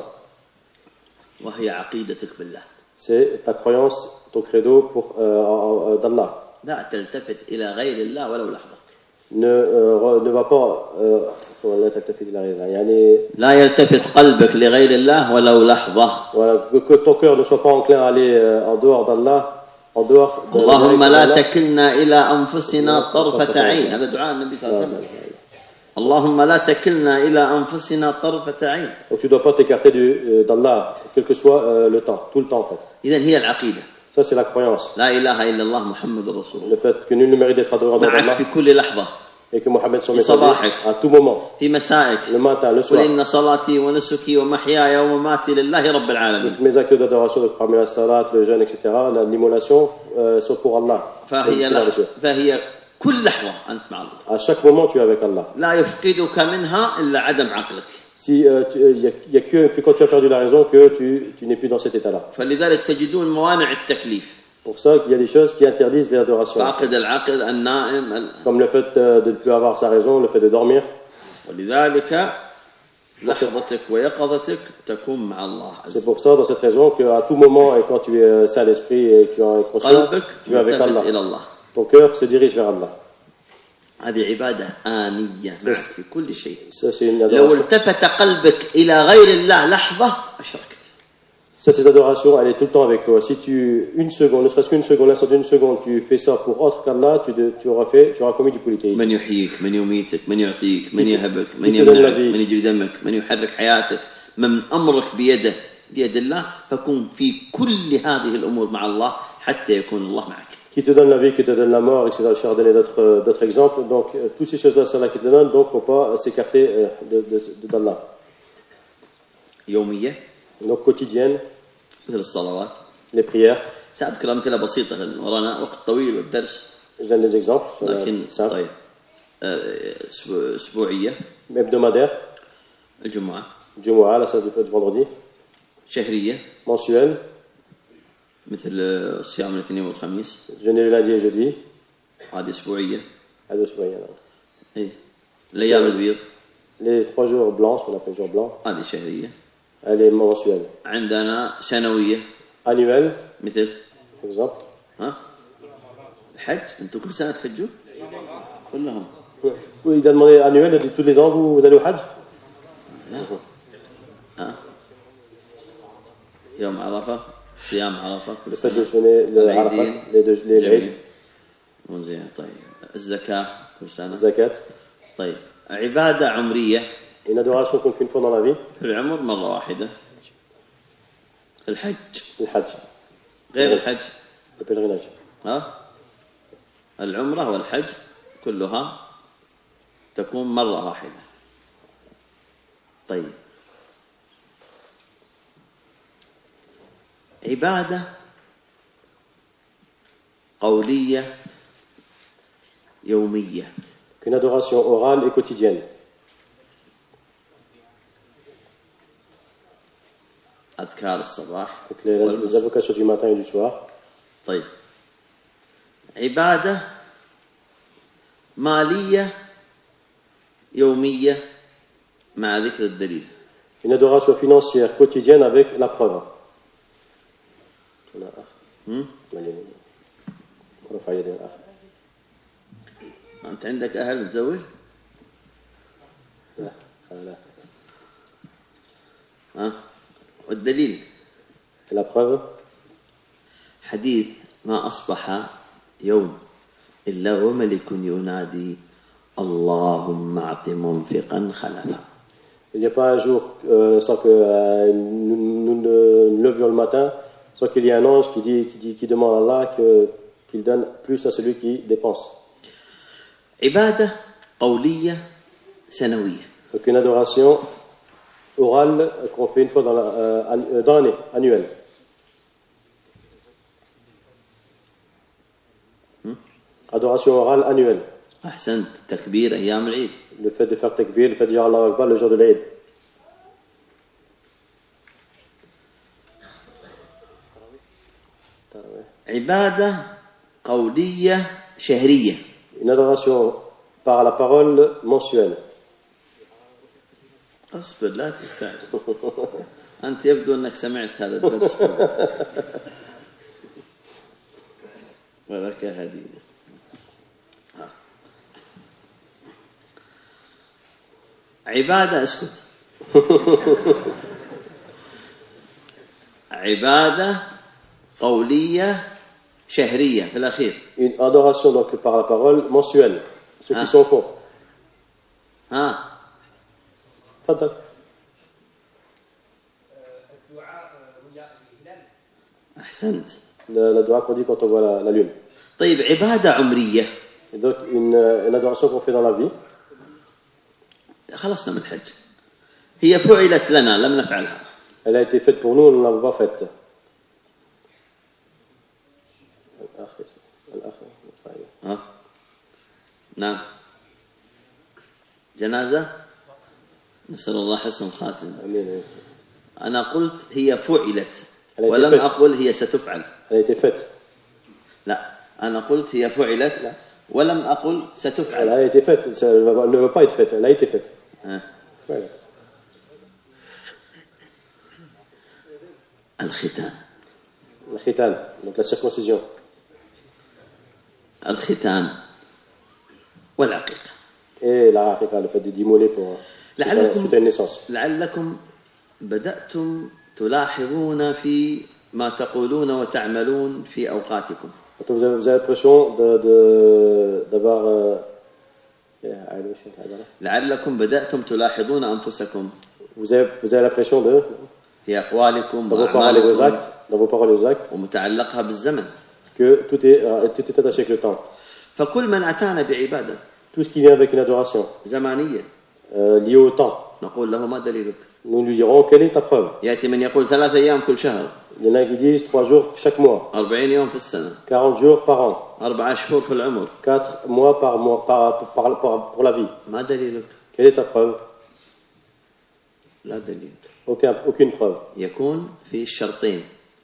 وهي عقيدتك بالله. c'est ta croyance, ton credo pour, euh, euh, d'Allah. لا تلتفت إلى غير الله ولو لحظة. Ne, euh, ne va pas... Euh, لا تلتفت إلى غير الله. يعني, لا يلتفت قلبك لغير الله ولو لحظة. voilà, que, que ton cœur ne soit pas enclin à aller euh, en dehors d'Allah, en dehors de اللهم لا تكلنا إلى أنفسنا طرفة عين. هذا دعاء النبي صلى الله عليه وسلم. اللهم لا تكلنا إلى أنفسنا طرفة عين. Donc tu ne dois pas t'écarter du, euh, d'Allah, quel que soit euh, le temps, tout le temps en fait. إذن هي العقيدة. Ça c'est la croyance. لا إله إلا الله محمد رسول الله. Le fait que nul ne mérite d'être adoré d'Allah. معك في كل لحظة. Et que Mohammed son في messager صباحك. à tout moment. في مسائك. Le matin, le soir. قل إن صلاتي ونسكي ومحياي ومماتي لله رب العالمين. Mes actes d'adoration, donc parmi la salat, le jeûne, et cetera, l'immolation, euh, sont pour Allah. فهي لحظة. فهي كل لحظة أنت مع الله. À chaque moment, tu es avec Allah. لا يفقدك منها إلا عدم عقلك. Si il euh, n'y a, y a que, que quand tu as perdu la raison que tu, tu n'es plus dans cet état-là. فلذلك تجدون موانع التكليف. Pour ça qu'il y a des choses qui interdisent l'adoration. فاقد العقل النائم. Comme le fait de ne plus avoir sa raison, le fait de dormir. ولذلك لحظتك ويقظتك تكون مع الله. C'est pour ça, dans cette raison, qu'à tout moment, et quand tu es sain d'esprit et tu es conscient, tu es avec Allah. إلى الله. Ton cœur se dirige vers Allah. هذه عبادة آنية معك في كل شيء. Ça, c'est une لو adoration. التفت قلبك إلى غير الله لحظة أشركت. Ça, cette adoration, elle est tout le temps avec toi. Si tu, une seconde, ne serait-ce qu'une seconde, l'instant d'une seconde, tu fais ça pour autre qu'Allah, tu, tu auras fait, tu auras commis du polythéisme. من يحييك، من يميتك، من يعطيك، من يهبك، من يمنعك، من يجري دمك، من يحرك حياتك، من أمرك بيده بيد الله، فكن في كل هذه الأمور مع الله حتى يكون الله معك. Qui te donne la vie, qui te donne la mort, et cetera. Je vais donner d'autres, d'autres exemples. Donc, euh, toutes ces choses-là, c'est Allah qui te donne, donc il ne faut pas s'écarter euh, de, de, de, d'Allah. يومية. Donc, quotidienne, مثل الصلوات. les prières. سأذكر أمثلة بسيطة ورانا وقت طويل والدرس. Je donne des exemples. لكن طيب. أسبوعية. Hebdomadaire. الجمعة. Jumu'ah, la salle du vendredi. شهرية. Mensuelle. مثل صيام الاثنين والخميس. Jeûner le lundi et jeudi. هذه أسبوعية. هذا أسبوعية. إيه. الأيام البيض. Les trois jours blancs, ce qu'on appelle jours blancs. هذه شهرية. Elle est mensuelle. عندنا سنوية. Annuelle. مثل. Exemple. ها. الحج أنتم كل سنة تحجوا؟ كلهم. Oui, il a demandé annuel, il a dit tous les ans vous, vous allez au Hajj. لا. ها. يوم عرفة. صيام عرفة. Le fait de jeûner le Arafat, les deux les Eid. زين طيب. الزكاة كل سنة. Zakat. طيب. عبادة عمرية. Une adoration qu'on fait une fois dans la vie. في العمر مرة واحدة. الحج. الحج. غير الحج. Le pèlerinage. ها. العمرة والحج كلها تكون مرة واحدة. طيب. عبادة قولية يومية. Une adoration orale et quotidienne. أذكار الصباح. Les, les invocations du matin et du soir. طيب. عبادة مالية يومية مع ذكر الدليل. Une adoration financière quotidienne avec la preuve. أنت عندك أهل تزوج؟ لا لا. ها. والدليل. La preuve. حديث ما أصبح يوم إلا وملك ينادي اللهم أعط منفقا خلفا. Il n'y a pas un jour euh, sans que euh, nous, nous nous levions le matin, sans qu'il y ait un ange qui, dit, qui, dit, qui demande à Allah que, qu'il donne plus à celui qui dépense. عبادة قولية سنوية. Donc une adoration orale qu'on fait une fois dans la, euh, dans l'année, annuelle. Hmm? Adoration orale annuelle. أحسنت. تكبير أيام العيد. Le fait de faire takbir, le fait de dire Allahu Akbar le jour de l'Eid. عبادة قولية شهرية. Une adoration par la parole mensuelle. أصبر لا تستعجل. أنت يبدو أنك سمعت هذا الدرس. ولك هدية. عبادة اسكت. عبادة قولية شهرية في الأخير. Une adoration donc par la parole mensuelle. Ceux qui sont faux. ها. تفضل. أحسنت. Le dua qu'on dit quand on voit la, la lune. طيب عبادة عمرية. Et donc une, une adoration qu'on fait dans la vie. خلصنا من الحج. هي فعلت لنا لم نفعلها. Elle a été faite pour nous, nous ne l'avons pas faite. ها. نعم. جنازة. نسأل الله حسن الخاتمة. آمين. أنا قلت هي فعلت ولم أقل هي ستفعل. Elle a été faite. لا أنا قلت هي فعلت ولم أقل ستفعل. Elle a été faite. Elle ne veut pas être faite. Elle a été faite. ها. Ouais. الختان. Le khitan, donc la circoncision. الختان والعقيقة. Et la aqiqa, le fait de d'immoler pour لعلكم une naissance. لعلكم بدأتم تلاحظون في ما تقولون وتعملون في أوقاتكم. Vous avez, vous avez l'impression de, de, d'avoir. Euh, لعلكم بدأتم تلاحظون أنفسكم. Vous avez, vous avez l'impression de. في أقوالكم Dans vos paroles et vos actes, dans vos paroles et vos actes, ومتعلقها بالزمن. que tout est, euh, tout est attaché avec le temps. فكل من أتانا بعبادة. Tout ce qui vient avec une adoration. زمانية. Euh, liée au temps. نقول له ما دليلك؟ Nous lui dirons quelle est ta preuve. يأتي من يقول ثلاثة أيام كل شهر. Il y en a qui disent trois jours chaque mois. أربعين يوم في السنة. quarante jours par an. أربعة شهور في العمر. quatre mois par mois par, par, par, pour la vie. ما دليلك؟ Quelle est ta preuve? لا دليل. Aucun, aucune preuve. يكون في الشرطين.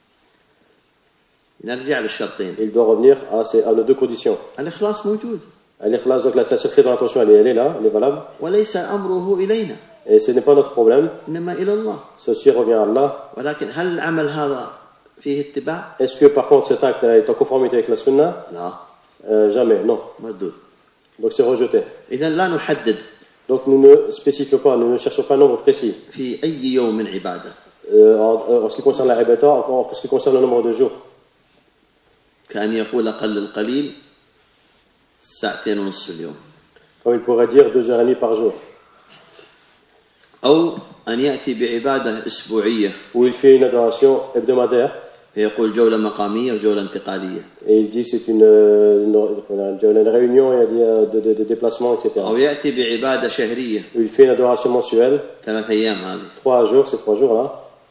نرجع للشرطين. Il doit revenir à, ces, à nos deux conditions. الإخلاص موجود. Al-Ikhlas, donc la sincérité dans l'intention, elle est, elle est là, elle est valable. وليس أمره إلينا. Et ce n'est pas notre problème. إنما إلى الله. Ceci revient à Allah. ولكن هل العمل هذا فيه اتباع؟ Est-ce que par contre cet acte est en conformité avec la sunna? لا. euh, Jamais, non. مردود. Donc c'est rejeté. إذا لا نحدد. Donc nous ne spécifions pas, nous ne cherchons pas un nombre précis. في أي يوم من عبادة. Euh, en, en ce qui concerne la ibada, en, en ce qui concerne le nombre de jours. كأن يقول أقل القليل ساعتين ونصف اليوم. Comme il pourrait dire deux heures et demie par jour. أو أن يأتي بعبادة أسبوعية. Ou il fait une adoration hebdomadaire. فيقول جولة مقامية وجولة انتقالية. Et il dit c'est une, une, une réunion, il y a de, de, de déplacement, et cetera. أو يأتي بعبادة شهرية. Ou il fait une adoration mensuelle. ثلاث أيام هذه. Trois jours, ces trois jours-là.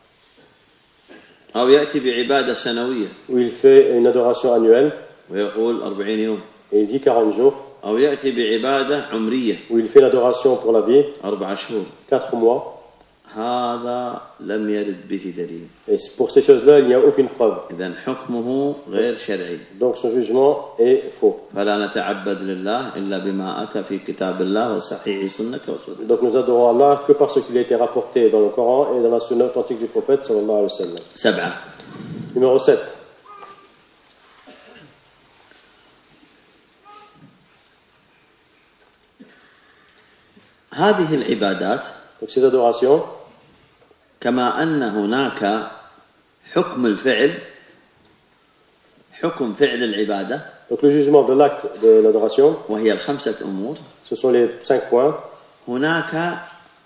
أو يأتي بعبادة سنوية. Où il fait une adoration annuelle. ويقول أربعين يوم. Et il dit quarante jours. أو يأتي بعبادة عمرية. Où il fait l'adoration pour la vie. أربع شهور. Quatre mois. هذا لم يرد به دليل. Et pour ces choses-là, il n'y a aucune preuve. إذن حكمه غير شرعي. Donc son jugement est faux. فلا نتعبد لله إلا بما أتى في كتاب الله وصحيح سنة رسوله. Donc nous adorons Allah que par ce qui a été rapporté dans le Coran et dans la sunna authentique du prophète sallallahu alayhi wa sallam. سبعة. Numéro sept. هذه العبادات. Donc ces adorations. كما أن هناك حكم الفعل حكم فعل العبادة. Donc le jugement de l'acte de l'adoration. وهي الخمسة أمور. Ce sont les cinq points. هناك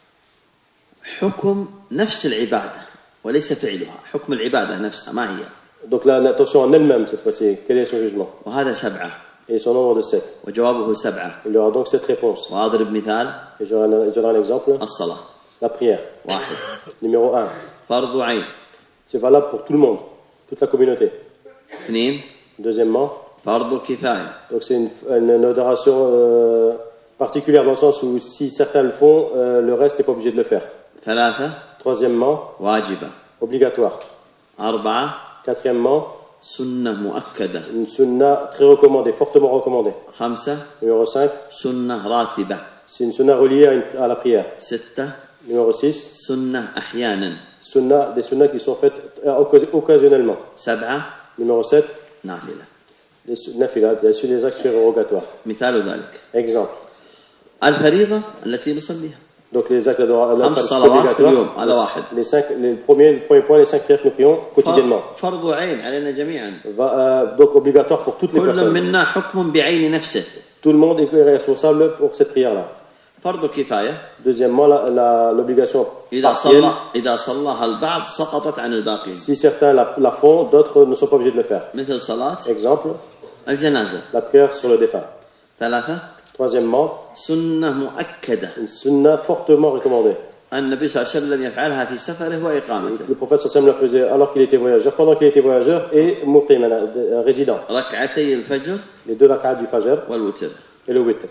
حكم نفس العبادة وليس فعلها. حكم العبادة نفسها ما هي. Donc la l'intention en elle-même cette fois-ci. Quel est son jugement? وهذا سبعة. et son nombre de sept. وجوابه سبعة. Il y aura donc sept réponses. وأضرب مثال. Et je donnerai un exemple. الصلاة. La prière. واحد. Numéro un. فرض عين. C'est valable pour tout le monde, toute la communauté. اثنين. Deuxièmement, فرض كفاية. donc c'est une, une, une adoration euh, particulière dans le sens où si certains le font, euh, le reste n'est pas obligé de le faire. ثلاثة. Troisièmement, واجبة. obligatoire. أربعة. Quatrièmement, سنة مؤكدة. une sunna très recommandée, fortement recommandée. خمسة. Numéro cinq, سنة راتبة. c'est une sunna reliée à, une, à la prière. ستة. Numéro six, سنة أحيانا. sunna, des sunnas qui sont faites occasionnellement. سبعة. Numéro sept, نافلة. les nafilat, sur les actes surérogatoires. مثال ذلك. Exemple. الفريضة التي نصليها. Donc les actes d'adoration خمس صلوات في اليوم هذا واحد. Les cinq, les premiers, le premier point, les cinq prières que nous prions quotidiennement. فرض عين علينا جميعا. Va, euh, donc obligatoire pour toutes les كل personnes. منا حكم بعين نفسه. Tout le monde est responsable pour cette prière-là. فرض كفاية. Deuxièmement, la, la, l'obligation إذا partielle. صلى إذا صلاها البعض سقطت عن الباقين. Si certains la, la font, d'autres ne sont pas obligés de le faire. مثل صلاة. Exemple. الجنازة. La prière sur le défunt. ثلاثة. Troisièmement, سنة مؤكدة. une sunna fortement recommandée. النبي صلى الله عليه وسلم يفعلها في سفره وإقامته. Le prophète sallallahu alayhi wa sallam la faisait alors qu'il était voyageur, pendant qu'il était voyageur et muqim, résident. ركعتي الفجر. Les deux rak'at du fajr والوتر. et le witr.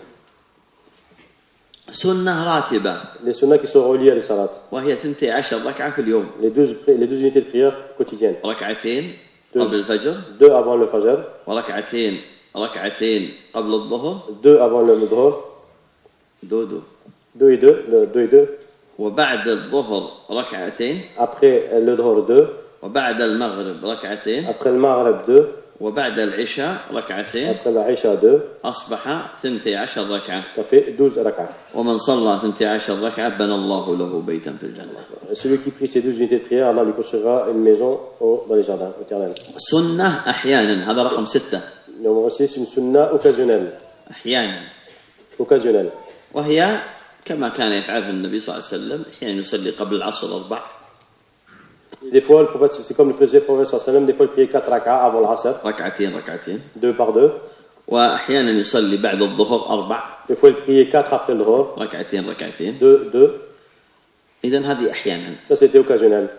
سنة راتبة. Les sunnahs qui sont reliés à les salats. وهي ثنتي عشر ركعة في اليوم. Les deux, les deux unités de prière quotidiennes. ركعتين قبل الفجر. Deux avant le fajr. وركعتين ركعتين قبل الظهر. Deux avant le dhuhr. دو دو. Deux et deux. Le deux et deux. وبعد الظهر ركعتين. Après le dhuhr, deux. وبعد المغرب ركعتين. Après le maghrib, deux. وبعد العشاء ركعتين. Après la isha, deux. أصبح ثنتي عشر ركعة. Ça fait douze rak'at. ومن صلى ثنتي عشر ركعة بنى الله له بيتا في الجنة. Celui qui prie ces douze unités de prière, Allah lui construira une maison dans les jardins éternels. سنة أحيانا هذا رقم ستة. Numéro six, une sunna occasionnelle. أحيانا. Occasionnelle. وهي كما كان يفعلها النبي صلى الله عليه وسلم أحيانا يصلي قبل العصر أربع. Des fois, le prophète, c'est comme le faisait le prophète sallallahu alayhi wa sallam, des fois il priait quatre rak'at avant l'asr. ركعتين ركعتين. Deux par deux. وأحيانا يصلي بعد الظهر أربع. Des fois il priait quatre après le dhuhr. ركعتين ركعتين. Deux, deux. إذن هذه أحيانا. Ça c'était occasionnel.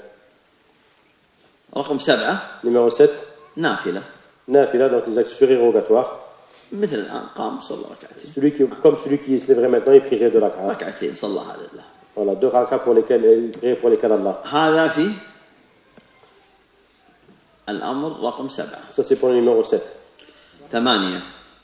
رقم سبعة. Numéro sept. نافلة. Nafila, donc les actes surérogatoires. مثل الآن قام صلى ركعتين. Celui qui, comme celui qui se lèverait maintenant, il prierait deux rak'at. ركعتين صلى هذا الله. Voilà, deux rak'at pour lesquels il prierait pour lesquels Allah. هذا في الأمر رقم سبعة. Ça c'est pour le numéro sept. ثمانية.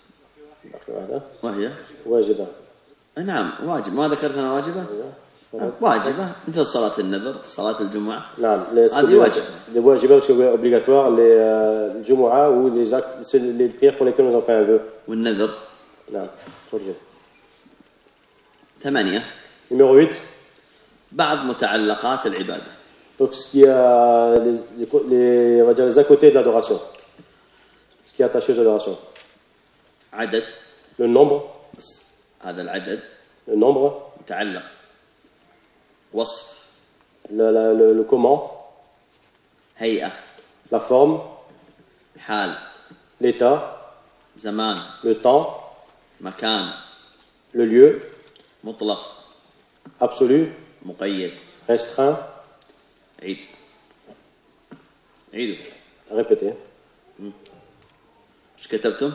وهي واجبة. نعم واجب. ما ذكرت أنا واجبة؟ واجبة مثل صلاة النذر صلاة الجمعة. نعم. هذه واجب. Les wajibah sont obligatoires, les euh, Jumu'ah ou les actes, c'est les prières pour lesquelles nous avons fait un vœu. والنذر. نعم. ترجم. ثمانية. Numéro huit. بعض متعلقات العبادة. Donc ce qui a les, les, on va dire les à côté de l'adoration. Ce qui est attaché aux adorations. عدد. Le nombre. هذا العدد. Le nombre. متعلق. وصف. Le, le, le, le comment. هيئة. La forme. حال. L'état. زمان. Le temps. مكان. Le lieu. مطلق. Absolu. مقيد. Restreint. عيد. عيدوا. Répétez. ايش كتبتم؟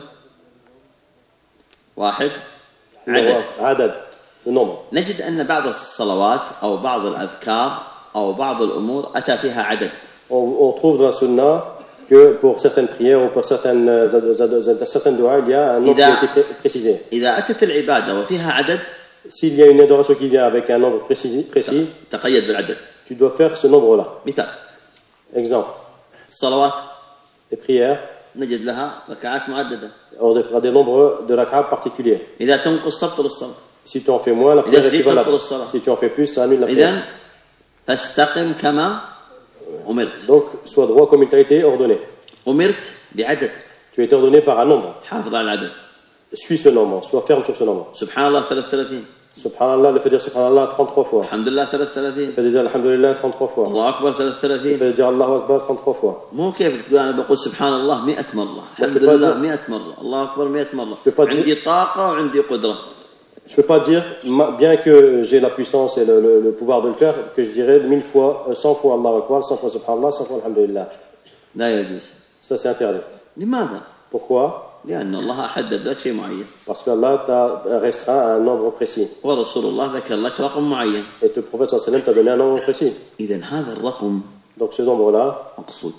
واحد. عدد. عدد. Le nombre. نجد أن بعض الصلوات أو بعض الأذكار أو بعض الأمور أتى فيها عدد. On, on trouve dans la sunna que pour certaines prières ou pour certaines, certaines doigts, il y a un nombre qui a été précisé. إذا أتت العبادة وفيها عدد. S'il y a une adoration qui vient avec un nombre précis, précis تقيد بالعدد. tu dois faire ce nombre-là. مثال. Exemple. الصلوات. Les prières. نجد لها ركعات معددة. On a des nombres de rak'at particuliers. إذا تنقص تبطل الصلاة. Si tu en fais moins, la prière est équivalente. Si tu en fais plus, ça annule la prière. إذن فاستقم كما أمرت. Donc, sois droit comme il t'a été ordonné. أمرت بعدد. Tu as été ordonné par un nombre. حافظ على العدد. Suis ce nombre, sois ferme sur ce nombre. سبحان الله ثلاث وثلاثين. Subhanallah, le fait de dire Subhanallah trente-trois fois. Alhamdulillah ثلاثة وثلاثين. Le fait de dire Alhamdulillah trente-trois fois. الله أكبر ثلاثة Le وثلاثين. fait de dire Allahu Akbar trente-trois fois. مو كيف تقول أنا بقول سبحان الله مئة مرة، الحمد لله مئة مرة، الله أكبر مئة مرة، عندي طاقة وعندي قدرة. Je ne peux pas dire, bien que j'ai la puissance et le, le, le pouvoir de le faire, que je dirais mille fois, cent fois Allahu Akbar, cent fois Subhanallah, cent fois Alhamdulillah. لا يجوز. Ça c'est interdit. لماذا؟ Pourquoi? لأن الله حدد لك شيء معين. Parce qu'Allah t'a restreint à un nombre précis. ورسول الله ذكر لك رقم معين. Et le prophète sallallahu alayhi wa sallam t'a donné un nombre précis. إذن هذا الرقم. Donc ce nombre-là. مقصود.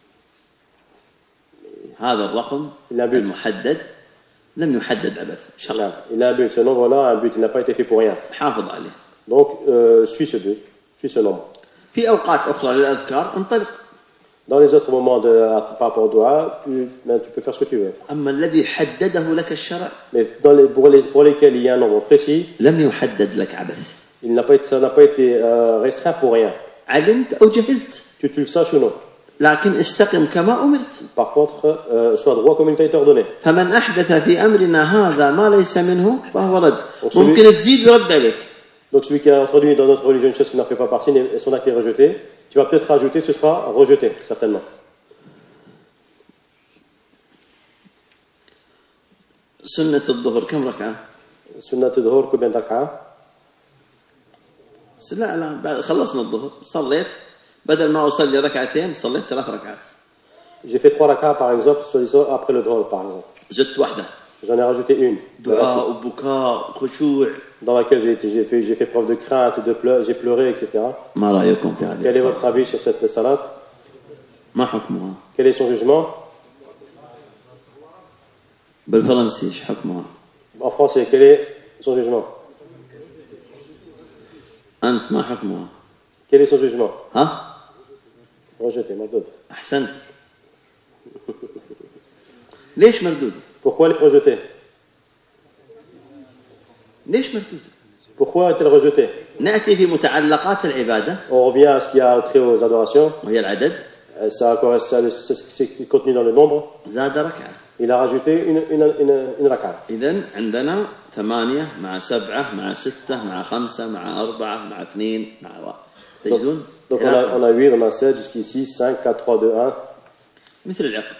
هذا الرقم المحدد لم يحدد عبث. شرع. Il a un but. Ce nombre-là a un but. Il n'a pas été fait pour rien. حافظ عليه. Donc euh, suis ce but, suis ce nombre. في أوقات أخرى للأذكار انطلق. Dans les autres moments de, par rapport au dua, tu, ben, tu peux faire ce que tu veux. أما الذي حدده لك الشرع. Mais dans les, pour, les, pour lesquels il y a un nombre précis, لم يحدد لك عبث. Il n'a pas été, ça n'a pas été euh, restreint pour rien. علمت أو جهلت. Que tu le saches ou non. لكن استقم كما أمرت. Par contre, euh, sois droit comme il t'a été ordonné. فمن أحدث في أمرنا هذا ما ليس منه فهو رد. ممكن تزيد ورد عليك. Donc celui qui a introduit dans notre religion une chose qui n'en fait pas partie, et son acte est rejeté, tu vas peut-être rajouter, ce sera rejeté, certainement. سنة الظهر كم ركعة؟ سنة الظهر combien de ركعة؟ لا لا بعد خلصنا الظهر صليت بدل ما أصلي ركعتين صليت ثلاث ركعات. J'ai fait trois rak'ahs par exemple, après le dhuhr par exemple. زدت واحدة. J'en ai rajouté une. دعاء وبكاء خشوع. Dans laquelle j'ai, été, j'ai, fait, j'ai fait preuve de crainte, de pleurs, j'ai pleuré, et cetera. ما رأيكم في هذه الصلاة؟ Quel est votre avis sur cette salat? ما حكمها؟ Quel est son jugement? بالفرنسي ايش حكمها؟ En français, quel est son jugement? أنت ما حكمها؟ Quel est son jugement? ها؟ Rejeté, مردود. أحسنت. ليش مردود؟ Pourquoi elle est rejetée? ليش مردود؟ Pourquoi est-elle rejetée? نأتي في متعلقات العبادة. On revient à ce qui a trait aux adorations. وهي العدد. Ça correspond, c'est contenu dans le nombre. زاد ركعة. Il a rajouté une, une, une, une raka'a. إذن عندنا ثمانية مع سبعة مع ستة مع خمسة مع أربعة مع اثنين مع واحد. تجدون؟ Donc on a, on a huit, on a sept jusqu'ici, cinq, quatre, trois, deux, un. مثل العقد.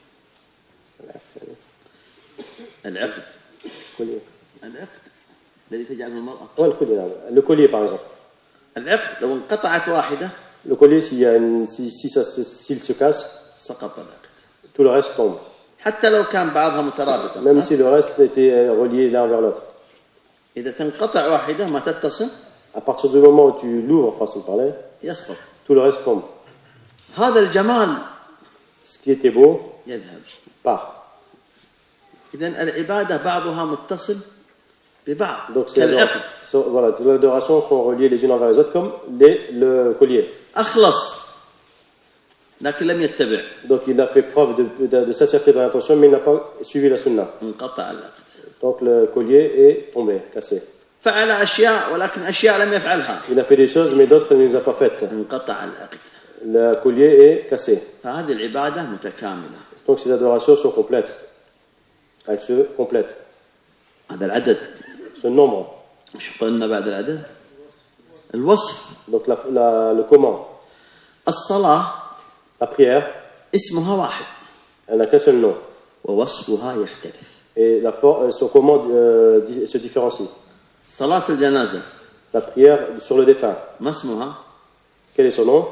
العقد. Collier. العقد الذي تجعله المرأة. Ouais, le collier, le collier par exemple. العقد لو انقطعت واحدة. Le collier, s'il y a une, si, si ça, s'il se casse, سقط العقد. tout le reste tombe. حتى لو كان بعضها مترابطة. Même si le reste était relié l'un vers l'autre. إذا تنقطع واحدة ما تتصل. À partir du moment où tu l'ouvres, façon de parler, يسقط. tout le reste tombe. هذا الجمال. Ce qui était beau يذهب. part. إذن العبادة بعضها متصل ببعض. Donc c'est كالعقد. voilà, les adorations sont reliées les unes envers les autres comme les, le collier. أخلص. لكن لم يتبع. Donc il a fait preuve de, de, de sincérité dans l'intention, mais il n'a pas suivi la sunna. انقطع العقد. Donc le collier est tombé, cassé. فعل أشياء ولكن أشياء لم يفعلها. Il a fait des choses, mais d'autres il ne les a pas faites. انقطع العقد. Le collier est cassé. فهذه العبادة متكاملة. Donc ces adorations sont complètes. Elles se complètent. هذا العدد. Ce nombre. ايش قلنا بعد العدد؟ الوصف. Donc la, la, le comment. الصلاة. La prière. اسمها واحد. Elle n'a qu'un seul nom. ووصفها يختلف. Et la for, son comment euh, se différencie. صلاة الجنازة. La prière sur le défunt. ما اسمها؟ Quel est son nom?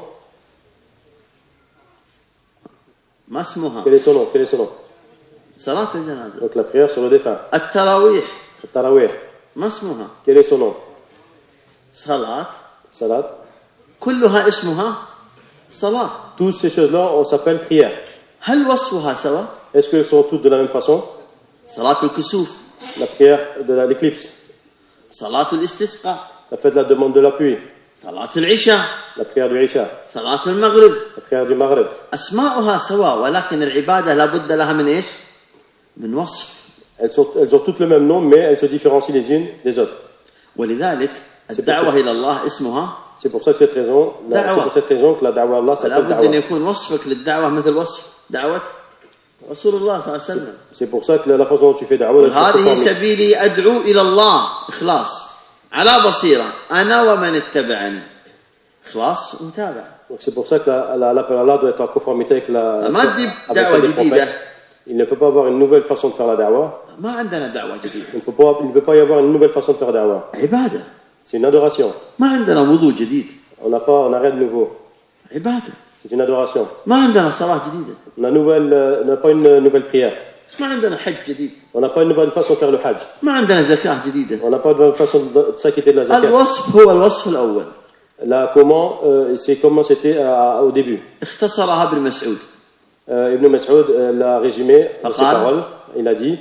ما اسمها؟ Quel est son nom? Quel est son nom? صلاة الجنازة. Donc la prière sur le défunt. التراويح. التراويح. ما اسمها؟ Quel est son nom? صلاة. Salat. كلها اسمها صلاة. Toutes ces choses-là, on s'appelle prière. هل وصفها سوا؟ Est-ce qu'elles sont toutes de la même façon? صلاة الكسوف. La prière de l'éclipse. صلاة الاستسقاء. La fête de la demande de la pluie. صلاة العشاء. La prière du Isha. صلاة المغرب. La prière du Maghrib. أسماؤها سواء ولكن العبادة لابد لها من إيش؟ من وصف. Elles, sont, elles ont toutes le même nom, mais elles se différencient les unes des autres. ولذلك الدعوة إلى الله اسمها. C'est pour ça que cette raison, la, c'est pour cette raison que la da'wa Allah s'appelle لابد أن da'wa. يكون وصفك للدعوة مثل وصف دعوة رسول الله صلى الله عليه وسلم. C'est pour ça que la façon dont tu fais da'wa. هذه سبيلي أدعو إلى الله إخلاص. على بصيرة أنا ومن اتبعني خلاص وتابع. Donc c'est pour ça que la, la, l'appel à Allah doit être en conformité avec la ما تجيب avec دعوة celle des جديدة. prophètes. Il ne peut pas avoir une nouvelle façon de faire la da'wah. ما عندنا دعوة جديدة. Il ne peut pas, il ne peut pas y avoir une nouvelle façon de faire da'wah. عبادة. C'est une adoration. ما عندنا وضوء جديد. On n'a pas, on n'a rien de nouveau. عبادة. C'est une adoration. ما عندنا صلاة جديدة. On n'a nouvelle, euh, on n'a pas une nouvelle prière. ما عندنا حج جديد. On n'a pas une nouvelle façon de faire le hajj. ما عندنا زكاة جديدة. On n'a pas de nouvelle façon de s'acquitter de la zakat. الوصف هو الوصف الأول. Là, comment, euh, c'est comment c'était à- au début. اختصرها ابن مسعود. Euh, Ibn Mas'ud euh, l'a résumé dans ses فقال paroles. Il a dit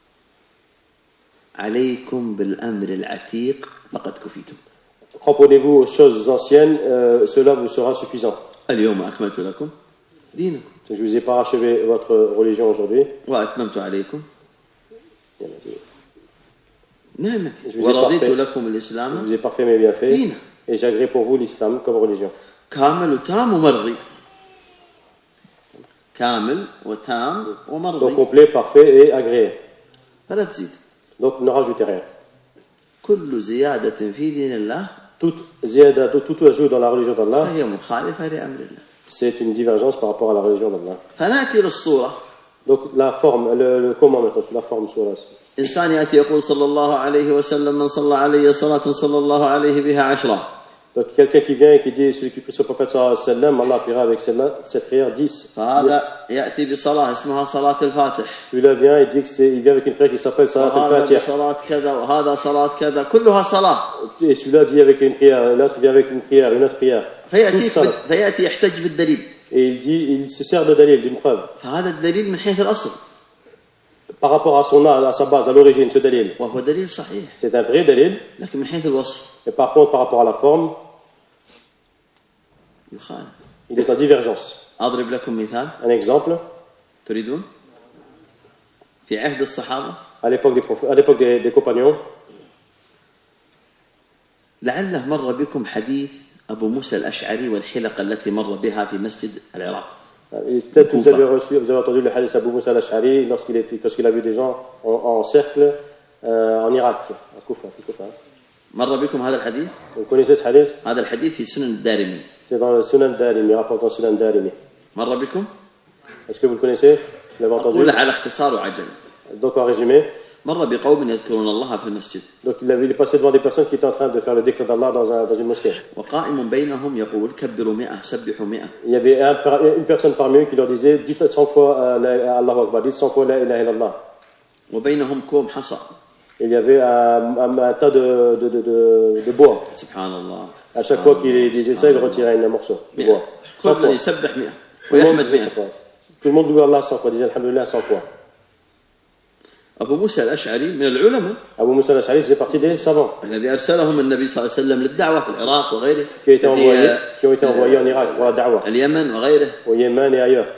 عليكم بالأمر العتيق فقد كفيتم. Cramponnez-vous aux choses anciennes, euh, cela vous sera suffisant. اليوم أكملت لكم دينكم Je ne vous ai pas achevé votre religion aujourd'hui. وأتممت عليكم نعمتي Je vous ai ورضيت parfait. لكم Je الإسلام vous ai parfait mes bienfaits دينا. et j'ai agréé pour vous l'islam comme religion. كامل وتام ومرضي. كامل وتام Donc ومرضي. complet, parfait et agréé. فلا تزيد. Donc ne rajoutez rien. كل زيادة في دين الله Tout, ziyada, tout, tout ajout dans la religion d'Allah, فهي مخالفة لأمر الله. c'est une divergence par rapport à la religion d'Allah. فنأتي للصورة. Donc la forme, le, le comment maintenant, sur la forme sur la. إنسان يأتي يقول صلى الله عليه وسلم من صلى علي صلاة صلى الله عليه بها عشرة. Donc quelqu'un qui vient et qui dit celui qui prie sur le prophète sallallahu alayhi wa sallam, Allah priera avec celle-là, cette prière dix. فهذا يأتي بصلاة اسمها صلاة الفاتح. Celui-là vient et dit que c'est, il vient avec une prière qui s'appelle Salat وهذا al-Fatiha. صلاة كذا وهذا صلاة كذا كلها صلاة. Et celui-là dit avec une prière, l'autre vient avec une prière, une autre prière. فيأتي Toute salat. فيأتي يحتج بالدليل. Et il dit, il se sert de dalil, d'une preuve. فهذا الدليل من حيث الأصل Par rapport à son âge, à sa base, à l'origine, ce dalil. وهو دليل صحيح. C'est un vrai dalil. لكن من حيث الوصف Et par contre, par rapport à la forme, يخالف. il est en divergence. أضرب لكم مثال Un exemple, تريدون؟ في عهد الصحابة à l'époque des, prophètes- à l'époque des, des compagnons, لعله مر بكم حديث أبو موسى الأشعري والحلق التي مر بها في مسجد العراق. et peut-être que vous avez, reçu, vous avez entendu le hadith Abu Musa al-Ash'ari lorsqu'il, était, lorsqu'il a vu des gens en, en cercle euh, en Irak, à Koufa. à Koufa. مر بكم هذا الحديث؟ Vous connaissez ce hadith? هذا الحديث في سنن الدارمي. C'est dans le Sunan Darimi, rapporté dans le Sunan Darimi. مر بكم؟ Est-ce que vous le connaissez? Vous l'avez entendu? أقول على اختصار وعجل. Donc en résumé, مر بقوم يذكرون الله في المسجد donc il, avait, il est passé devant des personnes qui étaient en train de faire le dhikr d'Allah dans, un, dans une mosquée. وقائم بينهم يقول كبروا مئة سبحوا مئة. Il y avait un, une personne parmi eux qui leur disait dites cent fois euh, Allahu Akbar, dites cent fois la ilaha illallah. وبينهم كوم حصى. Il y avait un, un, un tas de, de, de, de, de bois. سبحان الله. À chaque fois qu'il disait ça, il retirait un morceau de bois. cent fois. كل يسبح مئة Tout le monde ويحمد disait مئة. cent fois. Tout le monde louait Allah cent fois, disait Alhamdulillah cent fois. أبو موسى الأشعري من العلماء Abu Musa al-Ash'ari faisait partie des savants الذي أرسلهم النبي صلى الله عليه وسلم للدعوة في العراق وغيره. qui ont été envoyés, في qui ont été envoyés en Irak pour la da'wah, اليمن وغيره. au Yémen et ailleurs.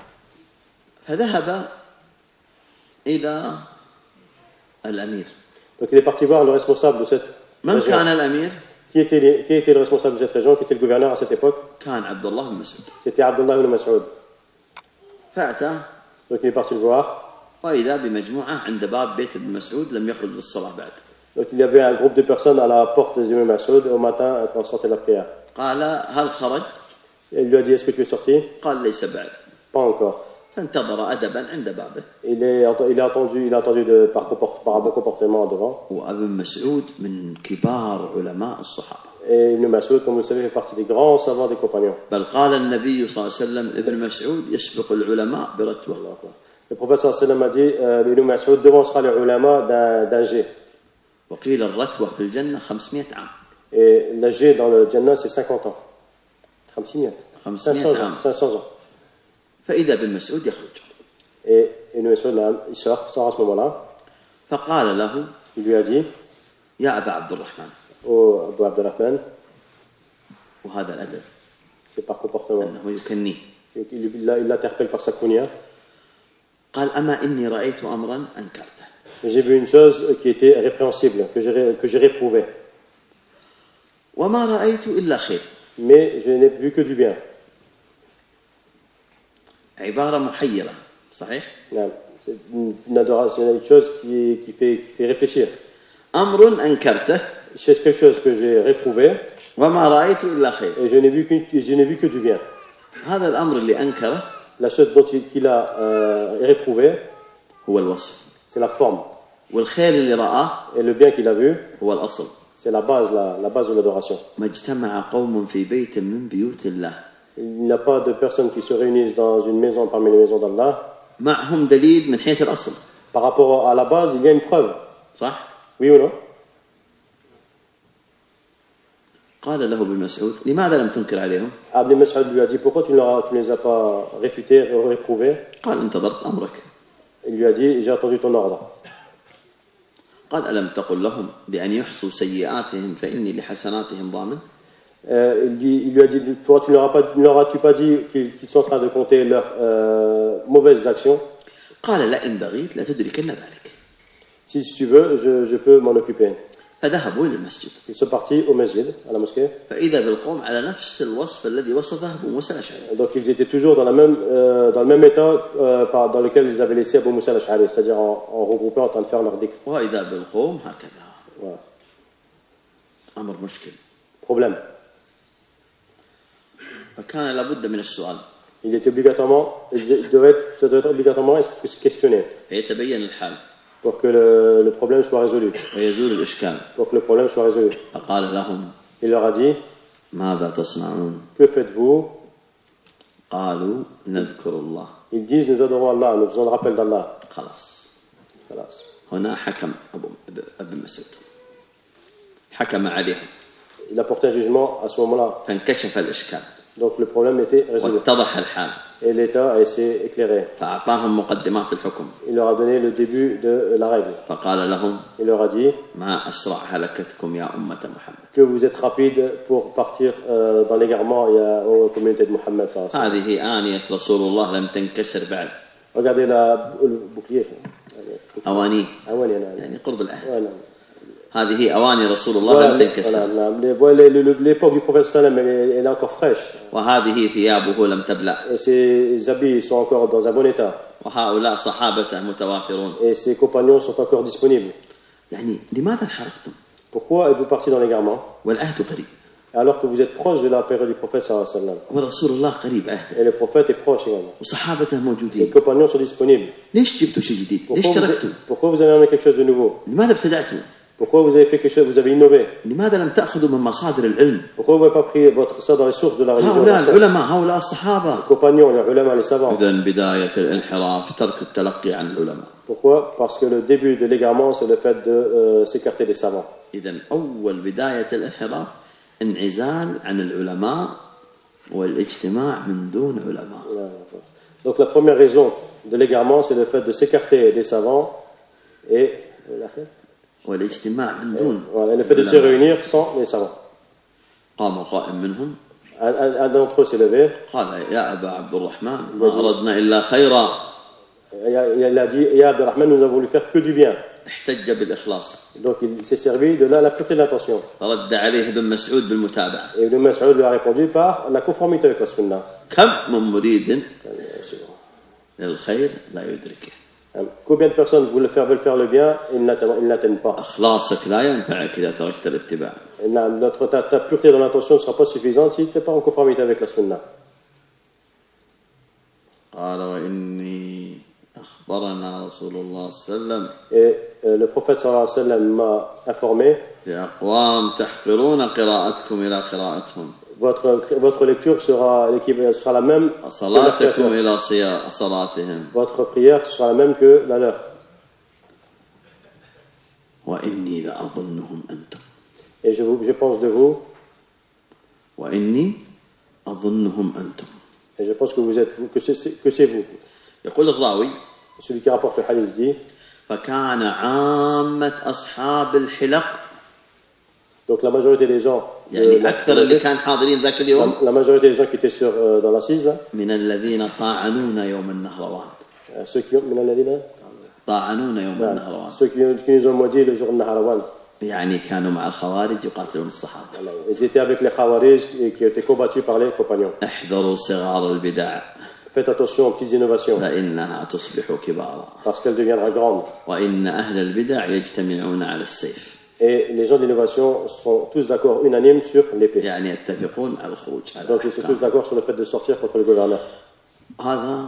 فذهب إلى الأمير. Donc il est parti voir le responsable de cette من région. كان الأمير؟ Qui était, les- qui était le responsable de cette région, qui était le gouverneur à cette époque? كان عبد الله بن مسعود. C'était Abdullah ibn Mas'ud. فأتى Donc il est parti le voir. وإذا بمجموعة عند باب بيت ابن مسعود لم يخرج للصلاة بعد. Donc il y avait un groupe de personnes à la porte des Ibn Mas'ud au matin quand on sortait la prière. قال هل خرج؟ Et il lui a dit est-ce que tu es sorti? قال ليس بعد. Pas encore. فانتظر أدبا عند بابه. Il, est, il a entendu, il a entendu de, par, comport- par un bon comportement devant. وابن مسعود من كبار علماء الصحابة. Et Ibn Mas'ud, comme vous le savez, fait partie des grands savants des compagnons. بل قال النبي صلى الله عليه وسلم ابن مسعود يسبق العلماء برتوة. Le prophète sallallahu alayhi wa sallam a dit euh, Ibn Mas'ud devancera les ulama d'un, d'un jet. وقيل الرتوة في الجنة خمسمائة عام. Et le jet dans le Jannah, c'est cinquante ans. خمسمائة. cinq cents ans. cinq cents ans. فإذا ابن مسعود يخرج. Et Ibn Mas'ud, il sort, il sort à ce moment-là. فقال له Il lui a dit يا أبا عبد الرحمن. au Abu Abdurrahman, وهذا الأدب c'est par comportement. أنه يكنيه. Il, il, il l'interpelle par sa kunya. قال أما إني رأيت أمرا أنكرته. J'ai vu une chose qui était répréhensible, que j'ai, que j'ai réprouvée. وما رأيت إلا خير. Mais je n'ai vu que du bien. عبارة محيرة صحيح؟ Non, c'est une, une adoration, une chose qui, qui, fait, qui fait réfléchir. أمر أنكرته C'est quelque chose que j'ai réprouvé. وما رأيت إلا خير. Et je n'ai vu que, je n'ai vu que du bien. هذا الأمر اللي أنكره. La chose dont il, qu'il a euh, réprouvé, هو الوصف. C'est la forme. والخير اللي رآه. Et le bien qu'il a vu, هو الأصل. C'est la base, la, la base de l'adoration. ما اجتمع قوم في بيت من بيوت الله. Il n'y a pas de personnes qui se réunissent dans une maison parmi les maisons d'Allah. معهم دليل من حيث الأصل. Par rapport à la base, il y a une preuve. صح؟ Oui ou non? قال له ابن مسعود لماذا لم تنكر عليهم؟ Ibn Mas'ud lui a dit pourquoi tu ne les as pas réfutés, réprouvés? قال انتظرت أمرك. Il lui a dit j'ai attendu ton ordre. قال ألم تقل لهم بأن يحصوا سيئاتهم فإني لحسناتهم ضامن؟ Euh, il, dit, il lui a dit pourquoi tu ne leur, leur as-tu pas dit qu'ils, qu'ils sont en train de compter leurs euh, mauvaises actions? قال لئن بغيت لتدركن ذلك. Si, si tu veux, je, je peux m'en occuper. فذهبوا إلى المسجد. Ils sont partis au masjid, à la mosquée. فإذا بالقوم على نفس الوصف الذي وصفه أبو موسى الأشعري. Donc ils étaient toujours dans, la même, euh, dans le même état euh, par, dans lequel ils avaient laissé Abu Musa al-Ash'ari, c'est-à-dire en, en regroupant, en train de faire leur dhikr. وإذا بالقوم هكذا. Voilà. أمر مشكل. Problème. فكان لابد من السؤال. Il était obligatoirement, il devait être, ça devait être obligatoirement se questionner فيتبين الحال. pour que le, le problème soit résolu. ويزول الإشكال. Pour que le problème soit résolu. فقال لهم. Il leur a dit. ماذا تصنعون؟ Que faites-vous? قالوا نذكر الله. Ils disent nous adorons Allah, nous faisons le rappel d'Allah. خلاص. خلاص. هنا حكم أبو ابن مسعود. حكم عليهم. Il a porté un jugement à ce moment-là. فانكشف الإشكال. Donc le problème était résolu. واتضح الحال. Et l'État a essayé éclairé. فأعطاهم مقدمات الحكم. Il leur a donné le début de la règle. فقال لهم. Il leur a dit. ما أسرع هلكتكم يا أمة محمد. Que vous êtes rapide pour partir euh, dans l'égarement aux communautés de Mohammed. هذه آنية رسول الله لم تنكسر بعد. Regardez la, le bouclier. أواني. أواني يعني قرب العهد. أنا. هذه أواني رسول الله لم تنكسر. L'époque du prophète sallam, elle, elle est encore fraîche. وهذه ثيابه لم تبلع. Et ses habits sont encore dans un bon état. وهؤلاء صحابته متوافرون. Et ses compagnons sont encore disponibles. يعني لماذا انحرفتم؟ Pourquoi êtes-vous partis dans l'égarement? والعهد قريب. Alors que vous êtes proche de la période du prophète sallallahu alayhi wa sallam. ورسول الله قريب عهده. Et le prophète est proche également. وصحابته موجودين. Les compagnons sont disponibles. ليش جبتوا شيء جديد؟ ليش تركتوا؟ Pourquoi vous avez amené quelque chose de nouveau? لماذا ابتدعتوا؟ Pourquoi vous avez fait quelque chose, vous avez innové? لماذا لم تأخذوا من مصادر العلم؟ Pourquoi vous n'avez pas pris votre ça dans les sources de la religion? هؤلاء العلماء هؤلاء الصحابة. Les compagnons, les ulama, les savants. إذن بداية الانحراف ترك التلقي عن العلماء. Pourquoi? Parce que le début de l'égarement, c'est le fait de euh, s'écarter des savants. إذن أول بداية الانحراف انعزال عن العلماء والاجتماع من دون علماء. Donc la première raison de l'égarement, c'est le fait de s'écarter des savants et والاجتماع من دون voilà, le fait de se réunir sans les savants. قام قائم منهم. Un, un, un d'entre eux s'est levé. قال يا أبا عبد الرحمن ما أردنا إلا خيرا. Il a dit Ya Abd al-Rahman, nous avons voulu faire que du bien. احتج بالإخلاص. Donc il s'est servi de là la pureté de l'intention. رد عليه ابن مسعود بالمتابعة. Et Ibn Mas'ud lui a répondu par la conformité avec la sunna. كم من مريد للخير لا يدركه. Combien de personnes veulent faire, veulent faire le bien, ils n'atteignent pas. إخلاصك لا ينفعك إذا تركت الاتباع. Notre, ta, ta pureté dans l'intention ne sera pas suffisante si tu n'es pas en conformité avec la sunna. قال وإني أخبرنا رسول الله صلى الله عليه وسلم. Et euh, le prophète sallallahu alayhi wa sallam m'a informé. بأقوام تحقرون قراءتكم إلى قراءتهم. Votre, votre lecture sera, sera la même صلاتكم إلى صلاتهم. Votre prière sera la même que la leur. وإني لأظنهم أنتم. Et je, je pense de vous. وإني أظنهم أنتم. Et je pense que vous êtes vous, que c'est, que c'est vous. يقول الراوي. Celui qui rapporte le hadith dit. فكان عامة أصحاب الحلق. Donc la majorité des gens. يعني أكثر اللي كان حاضرين ذاك اليوم. La majorité des gens qui étaient sur euh, dans l'assise. من الذين طاعنون يوم النهروان. Ceux qui ont من الذين طاعنون يوم النهروان. Ceux qui, qui nous ont maudit le jour de Naharawan. يعني كانوا مع الخوارج يقاتلون الصحابة. Ils étaient avec les Khawarij qui étaient combattus par les compagnons. احذروا صغار البدع. Faites attention aux petites innovations. فإنها تصبح كبارا. Parce qu'elle deviendra grande. وإن أهل البدع يجتمعون على السيف. Et les gens de l'innovation sont tous d'accord, unanimes sur l'épée. يعني يتفقون على الخروج على Donc ils sont tous d'accord sur le fait de sortir contre le gouverneur. هذا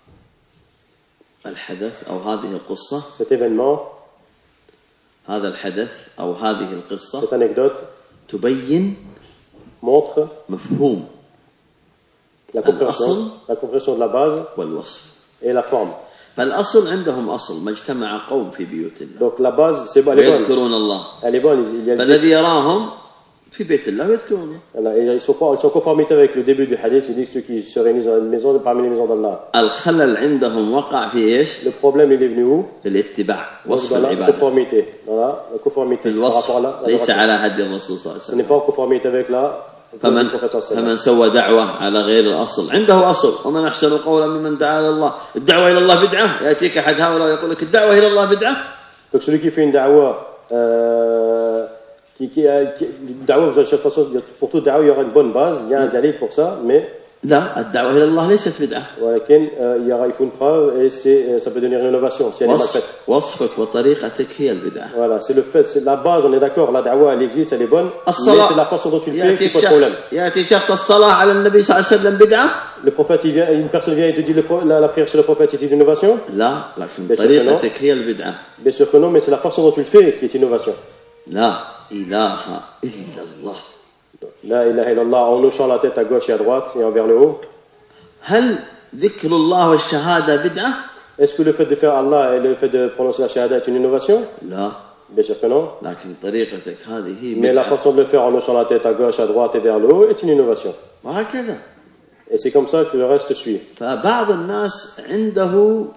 الحدث أو هذه القصة Cet événement, هذا الحدث أو هذه القصة cette anecdote تبين montre مفهوم la compréhension, la compréhension de la base والوصف. et la forme. فالأصل عندهم أصل ما اجتمع قوم في بيوت الله Donc la base, c'est bon, elle est bonne. ويذكرون الله. Elle est bonne. Il y a فالذي يراهم في بيت الله ويذكرون الله. Voilà, et ils sont pas, ils sont en conformité avec le début du hadith. Il dit que ceux qui se réunissent dans une maison parmi les maisons d'Allah. الخلل عندهم وقع في إيش؟ Le problème il est venu où? في الاتباع وصف Dans la العبادة. conformité. Dans la, la conformité par rapport à la, la ليس adoration. على هدي الرسول صلى الله عليه Ce n'est وسلم. pas en conformité avec la. فمن فمن سوى دعوة على غير الأصل عنده أصل ومن أحسن قولا ممن دعا إلى الله. الدعوة إلى الله بدعة. يأتيك أحد هؤلاء يقول لك الدعوة إلى الله بدعة. Donc celui qui fait une da'wa, euh, qui, qui, qui, da'wa, de toute façon, pour toute da'wa il y aura une bonne base, il y a un dalil pour ça, mais لا الدعوة إلى الله ليست بدعة. ولكن euh, il y aura, il faut une preuve et c'est, ça peut devenir une innovation si elle est mal faite. وصفك وطريقتك هي البدعة. Voilà, c'est le fait, c'est la base, on est d'accord, la da'wa elle existe, elle est bonne, mais c'est la façon dont tu le fais qui pose problème. يأتي شخص الصلاة على النبي صلى الله عليه وسلم بدعة. Le prophète, il vient, une personne vient et te dit le, la, la prière sur le prophète est une innovation? لا لكن طريقتك هي البدعة. Bien sûr que non, mais c'est la façon dont tu le fais qui est innovation. لا إله إلا الله. La ilaha illallah, en hochant la tête à gauche et à droite et envers le haut. هل ذكر الله والشهادة بدعة؟ Est-ce que le fait de faire Allah et le fait de prononcer la shahada est une innovation? لا. Bien sûr que non. لكن طريقتك هذه هي Mais la بدعة. façon de le faire en hochant la tête à gauche, à droite et vers le haut est une innovation. وهكذا. Et c'est comme ça que le reste suit. فبعض الناس عنده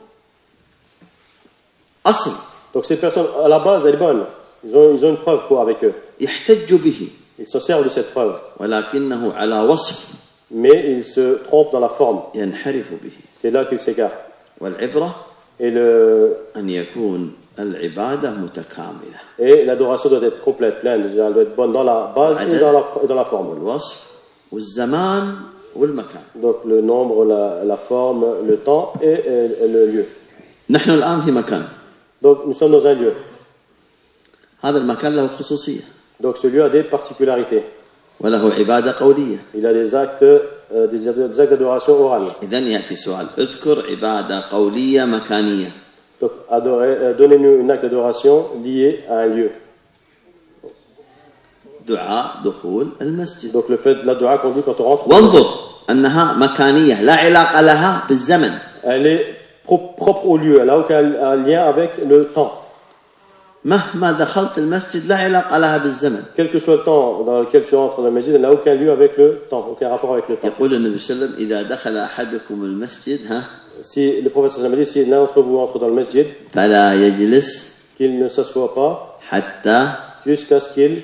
أصل. Donc ces personnes, à la base, elles sont bonnes. Ils ont, ils ont une preuve pour avec eux. يحتج به. Ils se servent de cette preuve. ولكنه على وصف. Mais ils se trompent dans la forme. ينحرف به. C'est là qu'ils s'égarent. والعبرة Et, le, أن يكون العبادة متكاملة. et l'adoration doit être complète, pleine. Elle doit être bonne dans la base et dans la, et dans la forme. والوصف والزمان والمكان. Donc le nombre, la, la forme, le temps et, et, et le lieu. نحن الآن في مكان. Donc nous sommes dans un lieu. هذا المكان له خصوصية. Donc ce lieu a des particularités. وله عبادة قولية. Il a des actes, euh, des, des actes d'adoration orale. إذن يأتي سؤال اذكر عبادة قولية مكانية. Donc adorer, euh, donnez-nous un acte d'adoration lié à un lieu. دعاء دخول المسجد. Donc le fait de la dua qu'on dit quand on rentre. وانظر أنها مكانية لا علاقة لها بالزمن. Elle est pro- propre au lieu. Elle n'a aucun lien avec le temps. مهما دخلت المسجد لا علاقة لها بالزمن. Quel que soit le temps dans lequel tu entres dans le masjid, elle n'a aucun lieu avec le temps, aucun rapport avec le temps. يقول النبي صلى الله عليه وسلم إذا دخل أحدكم المسجد ها. Si le prophète sallallahu alayhi wa sallam dit, si l'un d'entre vous entre dans le masjid, فلا يجلس qu'il ne s'assoit pas حتى jusqu'à ce qu'il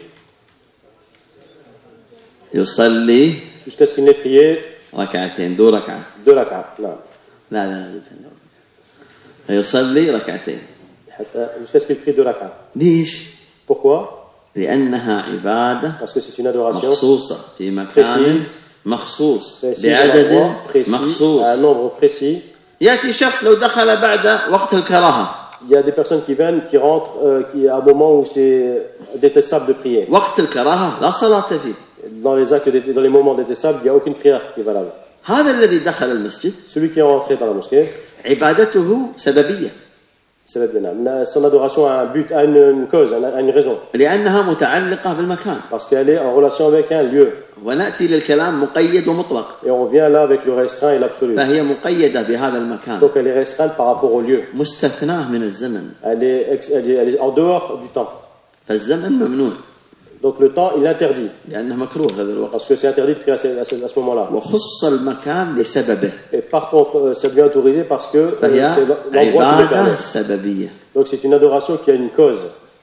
يصلي jusqu'à ce qu'il n'ait prié ركعتين دو ركعة. deux rak'at. Non. لا لا لا يصلي ركعتين. حتى- Jusqu'à ce qu'il prie deux rak'at. ليش؟ Pourquoi? لأنها عبادة Parce que c'est une adoration مخصوصة في مكان مخصوص précise, بعدد à un endroit précis, مخصوص. à un nombre précis. يأتي شخص لو دخل بعد وقت الكراهة. Il y a des personnes qui viennent, qui rentrent, euh, qui, à un moment où c'est détestable de prier. وقت الكراهة لا صلاة فيه. Dans les actes, dé- dans les moments détestables, il n'y a aucune prière qui est valable. هذا الذي دخل المسجد Celui qui est rentré dans la mosquée, عبادته سببية. c'est la bien. Son adoration a un but, a une, une cause, a une raison. لأنها متعلقة بالمكان. Parce qu'elle est en relation avec un lieu. ونأتي للكلام مقيد ومطلق. Et on vient là avec le restreint et l'absolu. فهي مقيدة بهذا المكان. Donc elle est restreinte par rapport au lieu. مستثناة من الزمن. Elle est, ex- elle est, elle est en dehors du temps. فالزمن ممنوع. Donc le temps, il interdit. لأنه مكروه هذا الوقت. Parce que c'est interdit de prier à ce, à ce- à ce moment-là. وخص المكان لسببه. Et par contre, euh, ça devient autorisé parce que euh, فهي c'est l'endroit qui le عبادة permet. سببية. Donc c'est une adoration qui a une cause.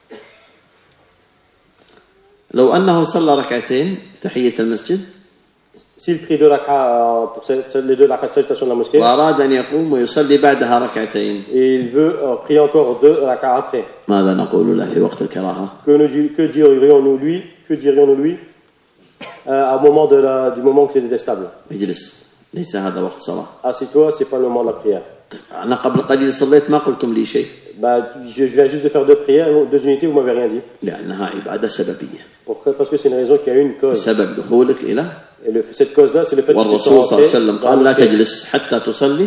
لو أنه صلى ركعتين تحية المسجد S'il prie deux rak'ahs pour cette- les deux rak'ahs de salutation de la mosquée, وأراد أن يقوم ويصلي بعدها ركعتين et il veut euh, prier encore deux rak'ahs après, ماذا نقول له في وقت الكراهة؟ que, nous, di- que dirions-nous lui, que dirions-nous lui euh, au moment de la, du moment que c'est détestable? اجلس ليس هذا وقت صلاة. Assis-toi, c'est pas le moment de la prière. أنا قبل قليل صليت ما قلتم لي شيء. Bah, je viens juste de faire deux prières, deux unités, vous m'avez rien dit. لأنها عبادة سببية. Pourquoi? Parce que c'est une raison qui a une cause. سبب دخولك إلى. Et le, cette cause-là, c'est le fait que tu sois والرسول صلى الله عليه وسلم rentré. قال لا تجلس حتى تصلي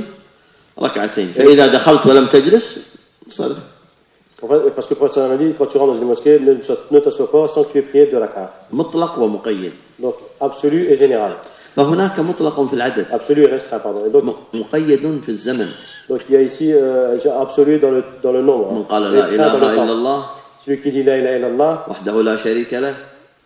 ركعتين فإذا دخلت ولم تجلس صل. En fait, parce que le prophète a dit, quand tu rentres dans une mosquée, ne, ne t'assois pas sans que tu aies prié deux rak'ah. مطلق ومقيد. Donc absolu et général. فهناك مطلق في العدد. Absolu et restreint, pardon. Et donc, مقيد في الزمن. donc il y a ici euh, absolu dans le dans le nombre. من قال لا إله إلا الله. Celui qui dit la ilaha illallah. وحده لا شريك له.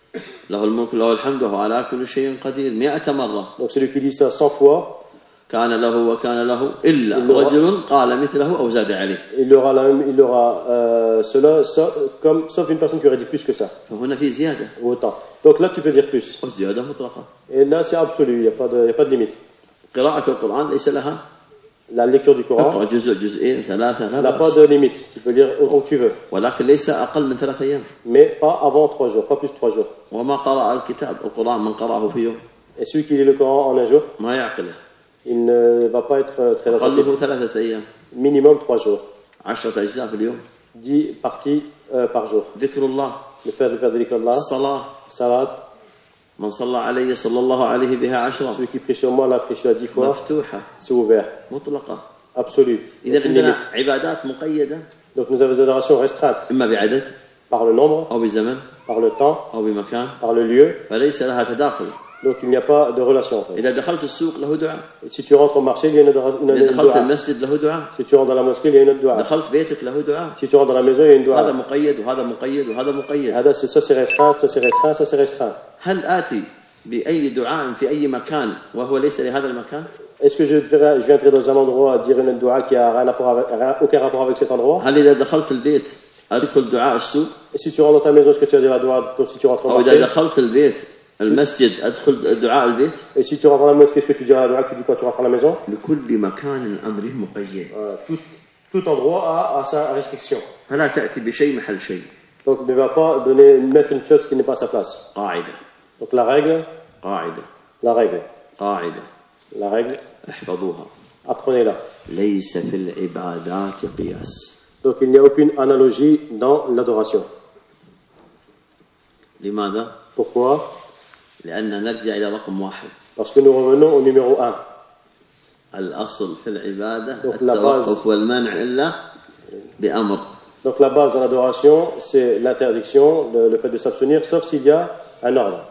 له الملك له الحمد وهو على كل شيء قدير مئة مرة. Donc celui qui dit ça cent fois. كان له وكان له إلا رجل قال مثله أو زاد عليه. Il aura la même, il aura euh, cela sauf, comme sauf une personne qui aurait dit plus que ça. فهنا في زيادة. Autant. Donc là tu peux dire plus. والزيادة مطلقة. Et là c'est absolu, il y a pas de il y a pas de limite. قراءة القرآن ليس لها. La lecture du Coran. اقرأ جزء جزئين ثلاثة لا n'a pas de limite. Tu peux lire autant que tu veux. ولكن ليس أقل من ثلاثة أيام. Mais pas avant trois jours, pas plus de trois jours. وما قرأ الكتاب القرآن من قرأه في يوم. Et celui qui lit le Coran en un jour, ما يعقله. il ne va pas être très attentif. أقله ثلاثة أيام. Minimum trois jours. عشرة أجزاء في اليوم. dix parties euh, par jour. ذكر الله. Le faire de faire de l'Iqlallah. الصلاة. Salat. من صلى عليه صلى الله عليه بها عشرة. Celui qui prie sur moi l'a prie sur dix fois. مفتوحة. C'est ouvert. مطلقة. Absolu. إذا عندنا عبادات مقيدة. Donc nous avons des adorations restreintes. إما بعدد. Par le nombre. أو بزمن. Par le temps. أو بمكان. Par le lieu. فليس لها تداخل. Donc il n'y a pas de relation. إذا دخلت السوق له دعاء. Et si tu rentres au marché, il y a une adoration. إذا دخلت المسجد له دعاء. Si tu rentres dans la mosquée, il y a une autre dua. دخلت بيتك له دعاء. Si tu rentres dans la maison, il y a une dua. هذا مقيد وهذا مقيد وهذا مقيد. هذا ça c'est restreint, ça c'est restreint, ça c'est restreint. هل آتي بأي دعاء في أي مكان وهو ليس لهذا المكان؟ Est-ce que je, je viendrai dans un endroit dire une dua qui a rien à rapport avec, rien, aucun rapport avec cet endroit? هل إذا دخلت البيت أدخل دعاء السوق؟ Et si tu rentres dans ta maison, est-ce que tu vas dire la dua comme si tu rentres au أو marché? إذا دخلت البيت المسجد أدخل دعاء البيت؟ Et si tu rentres dans la mosquée, est-ce que tu diras la dua que tu dis quand tu rentres à la maison? لكل مكان أمره مقيد. euh, tout, tout endroit a, a sa restriction. فلا تأتي بشيء محل شيء. Donc ne va pas donner, mettre une chose qui n'est pas à sa place. قاعدة. Donc la règle, قاعدة. la règle, قاعدة. la règle, احفظوها. apprenez-la. ليس في العبادات قياس. Donc il n'y a aucune analogie dans l'adoration. لماذا؟ Pourquoi? لأن نرجع إلى رقم واحد. Parce que nous revenons au numéro un. الأصل في العبادة Donc la التوقف base. والمنع إلا بأمر. Donc la base de l'adoration, c'est l'interdiction, le, le fait de s'abstenir, sauf s'il y a un ordre.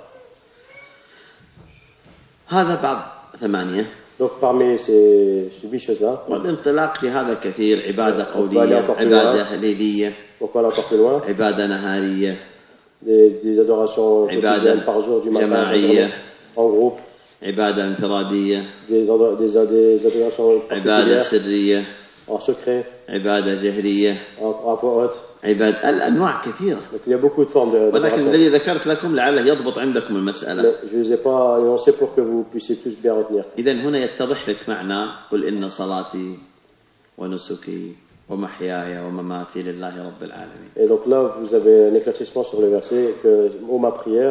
هذا بعض ثمانية. Donc parmi ces, ces huit choses-là, والانطلاق في هذا كثير. عبادة قولية، عبادة ليلية، donc on va aller encore plus loin, عبادة نهارية، des, des adorations quotidiennes par jour, du matin, جماعية، en groupe, عبادة انفرادية، des, des, des adorations عبادة particulières, سرية، en secret, عبادة جهرية، en, à voix haute. عبادة الأنواع كثيرة. Donc il y a beaucoup de formes de- ولكن d'adoration. الذي ذكرت لكم لعله يضبط عندكم المسألة. Mais je ne les ai pas énoncés pour que vous puissiez tous bien retenir. إذا هنا يتضح لك معنى قل إن صلاتي ونسكي ومحياي ومماتي لله رب العالمين. Et donc là, vous avez un éclaircissement sur le verset que oh, ma prière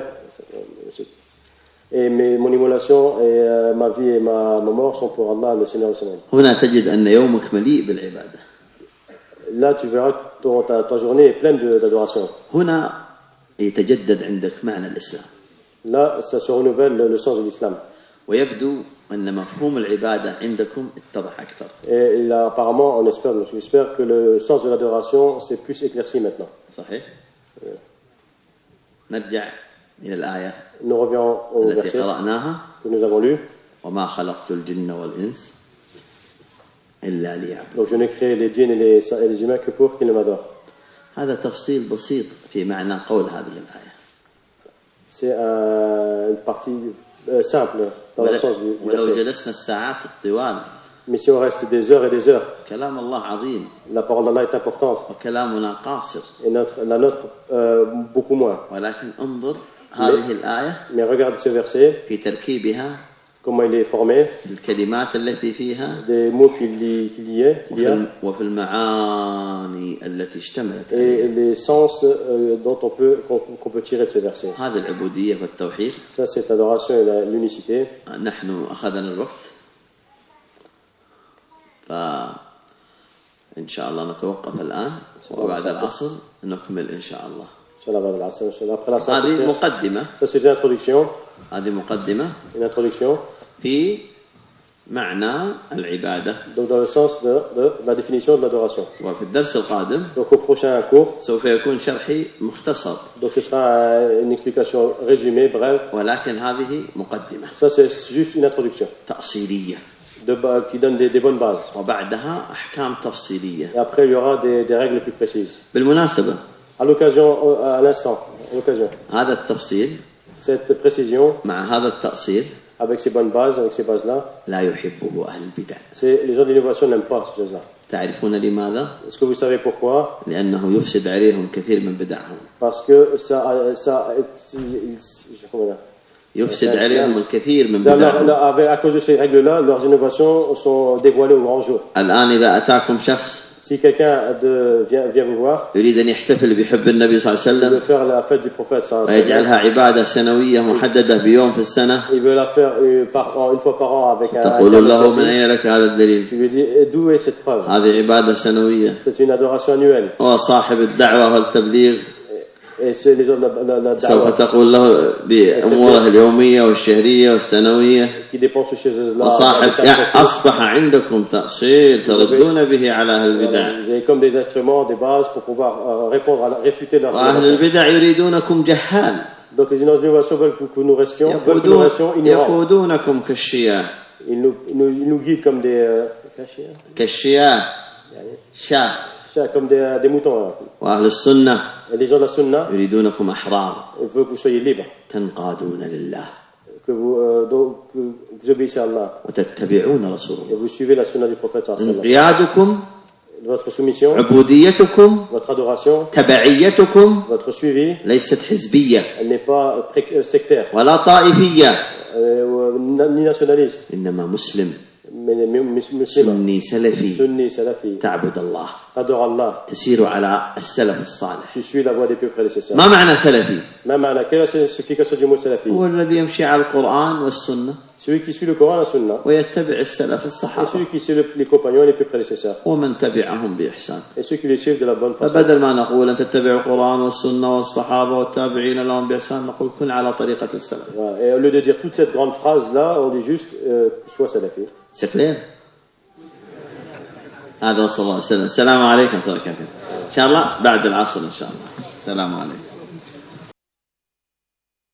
et mes, mon immolation et euh, ma vie et ma, ma mort sont pour Allah, le Seigneur du monde. هنا تجد أن يومك مليء بالعبادة. Là, tu verras que ton, ta, ta journée est pleine de- d'adoration. هنا يتجدد عندك معنى الإسلام. Là, ça se renouvelle le, le sens de l'islam. ويبدو أن مفهوم العبادة عندكم اتضح أكثر. Et là, apparemment, on espère, j'espère que le sens de l'adoration c'est plus éclairci maintenant. صحيح؟ نرجع إلى الآية Nous revenons au التي verset قرأناها. que nous avons lu. وما خلقت الجن والإنس إلا ليعبدون. Donc je n'ai créé les djinns et les, et les humains que pour qu'ils ne m'adorent. هذا تفصيل بسيط في معنى قول هذه الآية. C'est un, une partie euh, simple dans le sens du, du ولو verset. جلسنا الساعات الطوال. Mais si on reste des heures et des heures, كلام الله عظيم la parole d'Allah est importante وكلامنا قاصر. et notre, la nôtre euh, beaucoup moins. ولكن انظر هذه الآية Mais regarde ce verset, في تركيبها، comment il est formé, الكلمات التي فيها، des mots qu'il y, qu'il y, est, qu'il y a, وفي وفي المعاني التي اشتملت et عليها. les sens euh, dont on peut, qu'on, qu'on peut tirer de ce verset. هذه العبودية والتوحيد. Ça, c'est l'adoration et la- l'unicité. نحن أخذنا الوقت، إن شاء الله نتوقف الآن وبعد العصر نكمل إن شاء الله. هذه مقدمة. هذه مقدمة. في معنى العبادة. Donc dans le sens de, de la définition de l'adoration. وفي الدرس القادم. Donc au prochain cours. سوف يكون شرحي مختصر. Donc ce sera une explication résumée, brève. ولكن هذه مقدمة. Ça c'est juste une introduction. تأصيلية. De, qui donne des, des bonnes bases. وبعدها أحكام تفصيلية. Et après il y aura des, des règles plus précises. بالمناسبة. À l'occasion, à l'instant, à l'occasion. هذا التفصيل. Cette précision. مع هذا التأصيل. Avec ces bonnes bases, avec ces bases-là. لا يحبه أهل البدع. C'est les gens d'innovation n'aiment pas ces choses-là. تعرفون لماذا؟ Est-ce que vous savez pourquoi? لأنه يفسد عليهم كثير من بدعهم. Parce que ça, ça, يفسد عليهم الكثير من بدعهم. À cause de ces règles-là, leurs innovations sont dévoilées au grand jour. الآن إذا أتاكم شخص. Si quelqu'un de, vient, vient vous voir, يريد أن يحتفل بحب النبي صلى الله عليه وسلم. Il veut faire la fête du prophète صلى الله عليه وسلم. ويجعلها عبادة سنوية محددة بيوم في السنة. Il veut la faire une fois par an avec un. تقول له من أين لك هذا الدليل؟ Tu lui dis d'où est cette preuve? هذه عبادة سنوية. C'est une adoration annuelle. هو صاحب الدعوة والتبليغ. Et c'est les hommes la, la, la سوف تقول له بأموره اليومية والشهرية والسنوية. Qui dépensent chez eux là. وصاحب أصبح عندكم تأصيل تردون به على أهل البدع. Vous avez comme des instruments, des bases pour pouvoir répondre à réfuter leurs. وأهل البدع يريدونكم جهال. Donc les innovations veulent que nous restions. Veulent que nous restions ignorants. يقودونكم كالشياه. Ils nous, nous, ils nous guident comme des. كالشياه. شاه. Comme des, des moutons. وأهل السنة. Et les gens de la sunna. يريدونكم أحرار. Ils veulent que vous soyez libres. تنقادون لله. Que vous, euh, donc, que vous obéissez à Allah. وتتبعون رسول الله. Et vous suivez la sunna du prophète صلى الله عليه وسلم. انقيادكم. Votre soumission. عبوديتكم. Votre adoration. تبعيتكم. Votre suivi. ليست حزبية. Elle n'est pas sectaire. ولا طائفية. ni nationaliste. إنما مسلم. مسلم. سني سلفي. سني سلفي. تعبد الله. تدعو الله. تسير على السلف الصالح. Tu suis la voie des plus prédécesseurs. ما معنى سلفي؟ ما معنى quelle est la signification du mot salafi? هو الذي يمشي على القرآن والسنة. Celui qui suit le Coran et la Sunna. ويتبع السلف الصحابة. Et celui qui suit les compagnons et les plus prédécesseurs. ومن تبعهم بإحسان. Et ceux qui les suivent de la bonne façon. فبدل ما نقول أن تتبع القرآن والسنة والصحابة والتابعين لهم بإحسان نقول كن على طريقة السلف. Et au lieu de dire toute cette grande phrase là, on dit juste euh, sois salafi. C'est clair. هذا وصلى الله عليه وسلم. السلام عليكم ورحمة الله وبركاته. إن شاء الله بعد العصر إن شاء الله. السلام عليكم.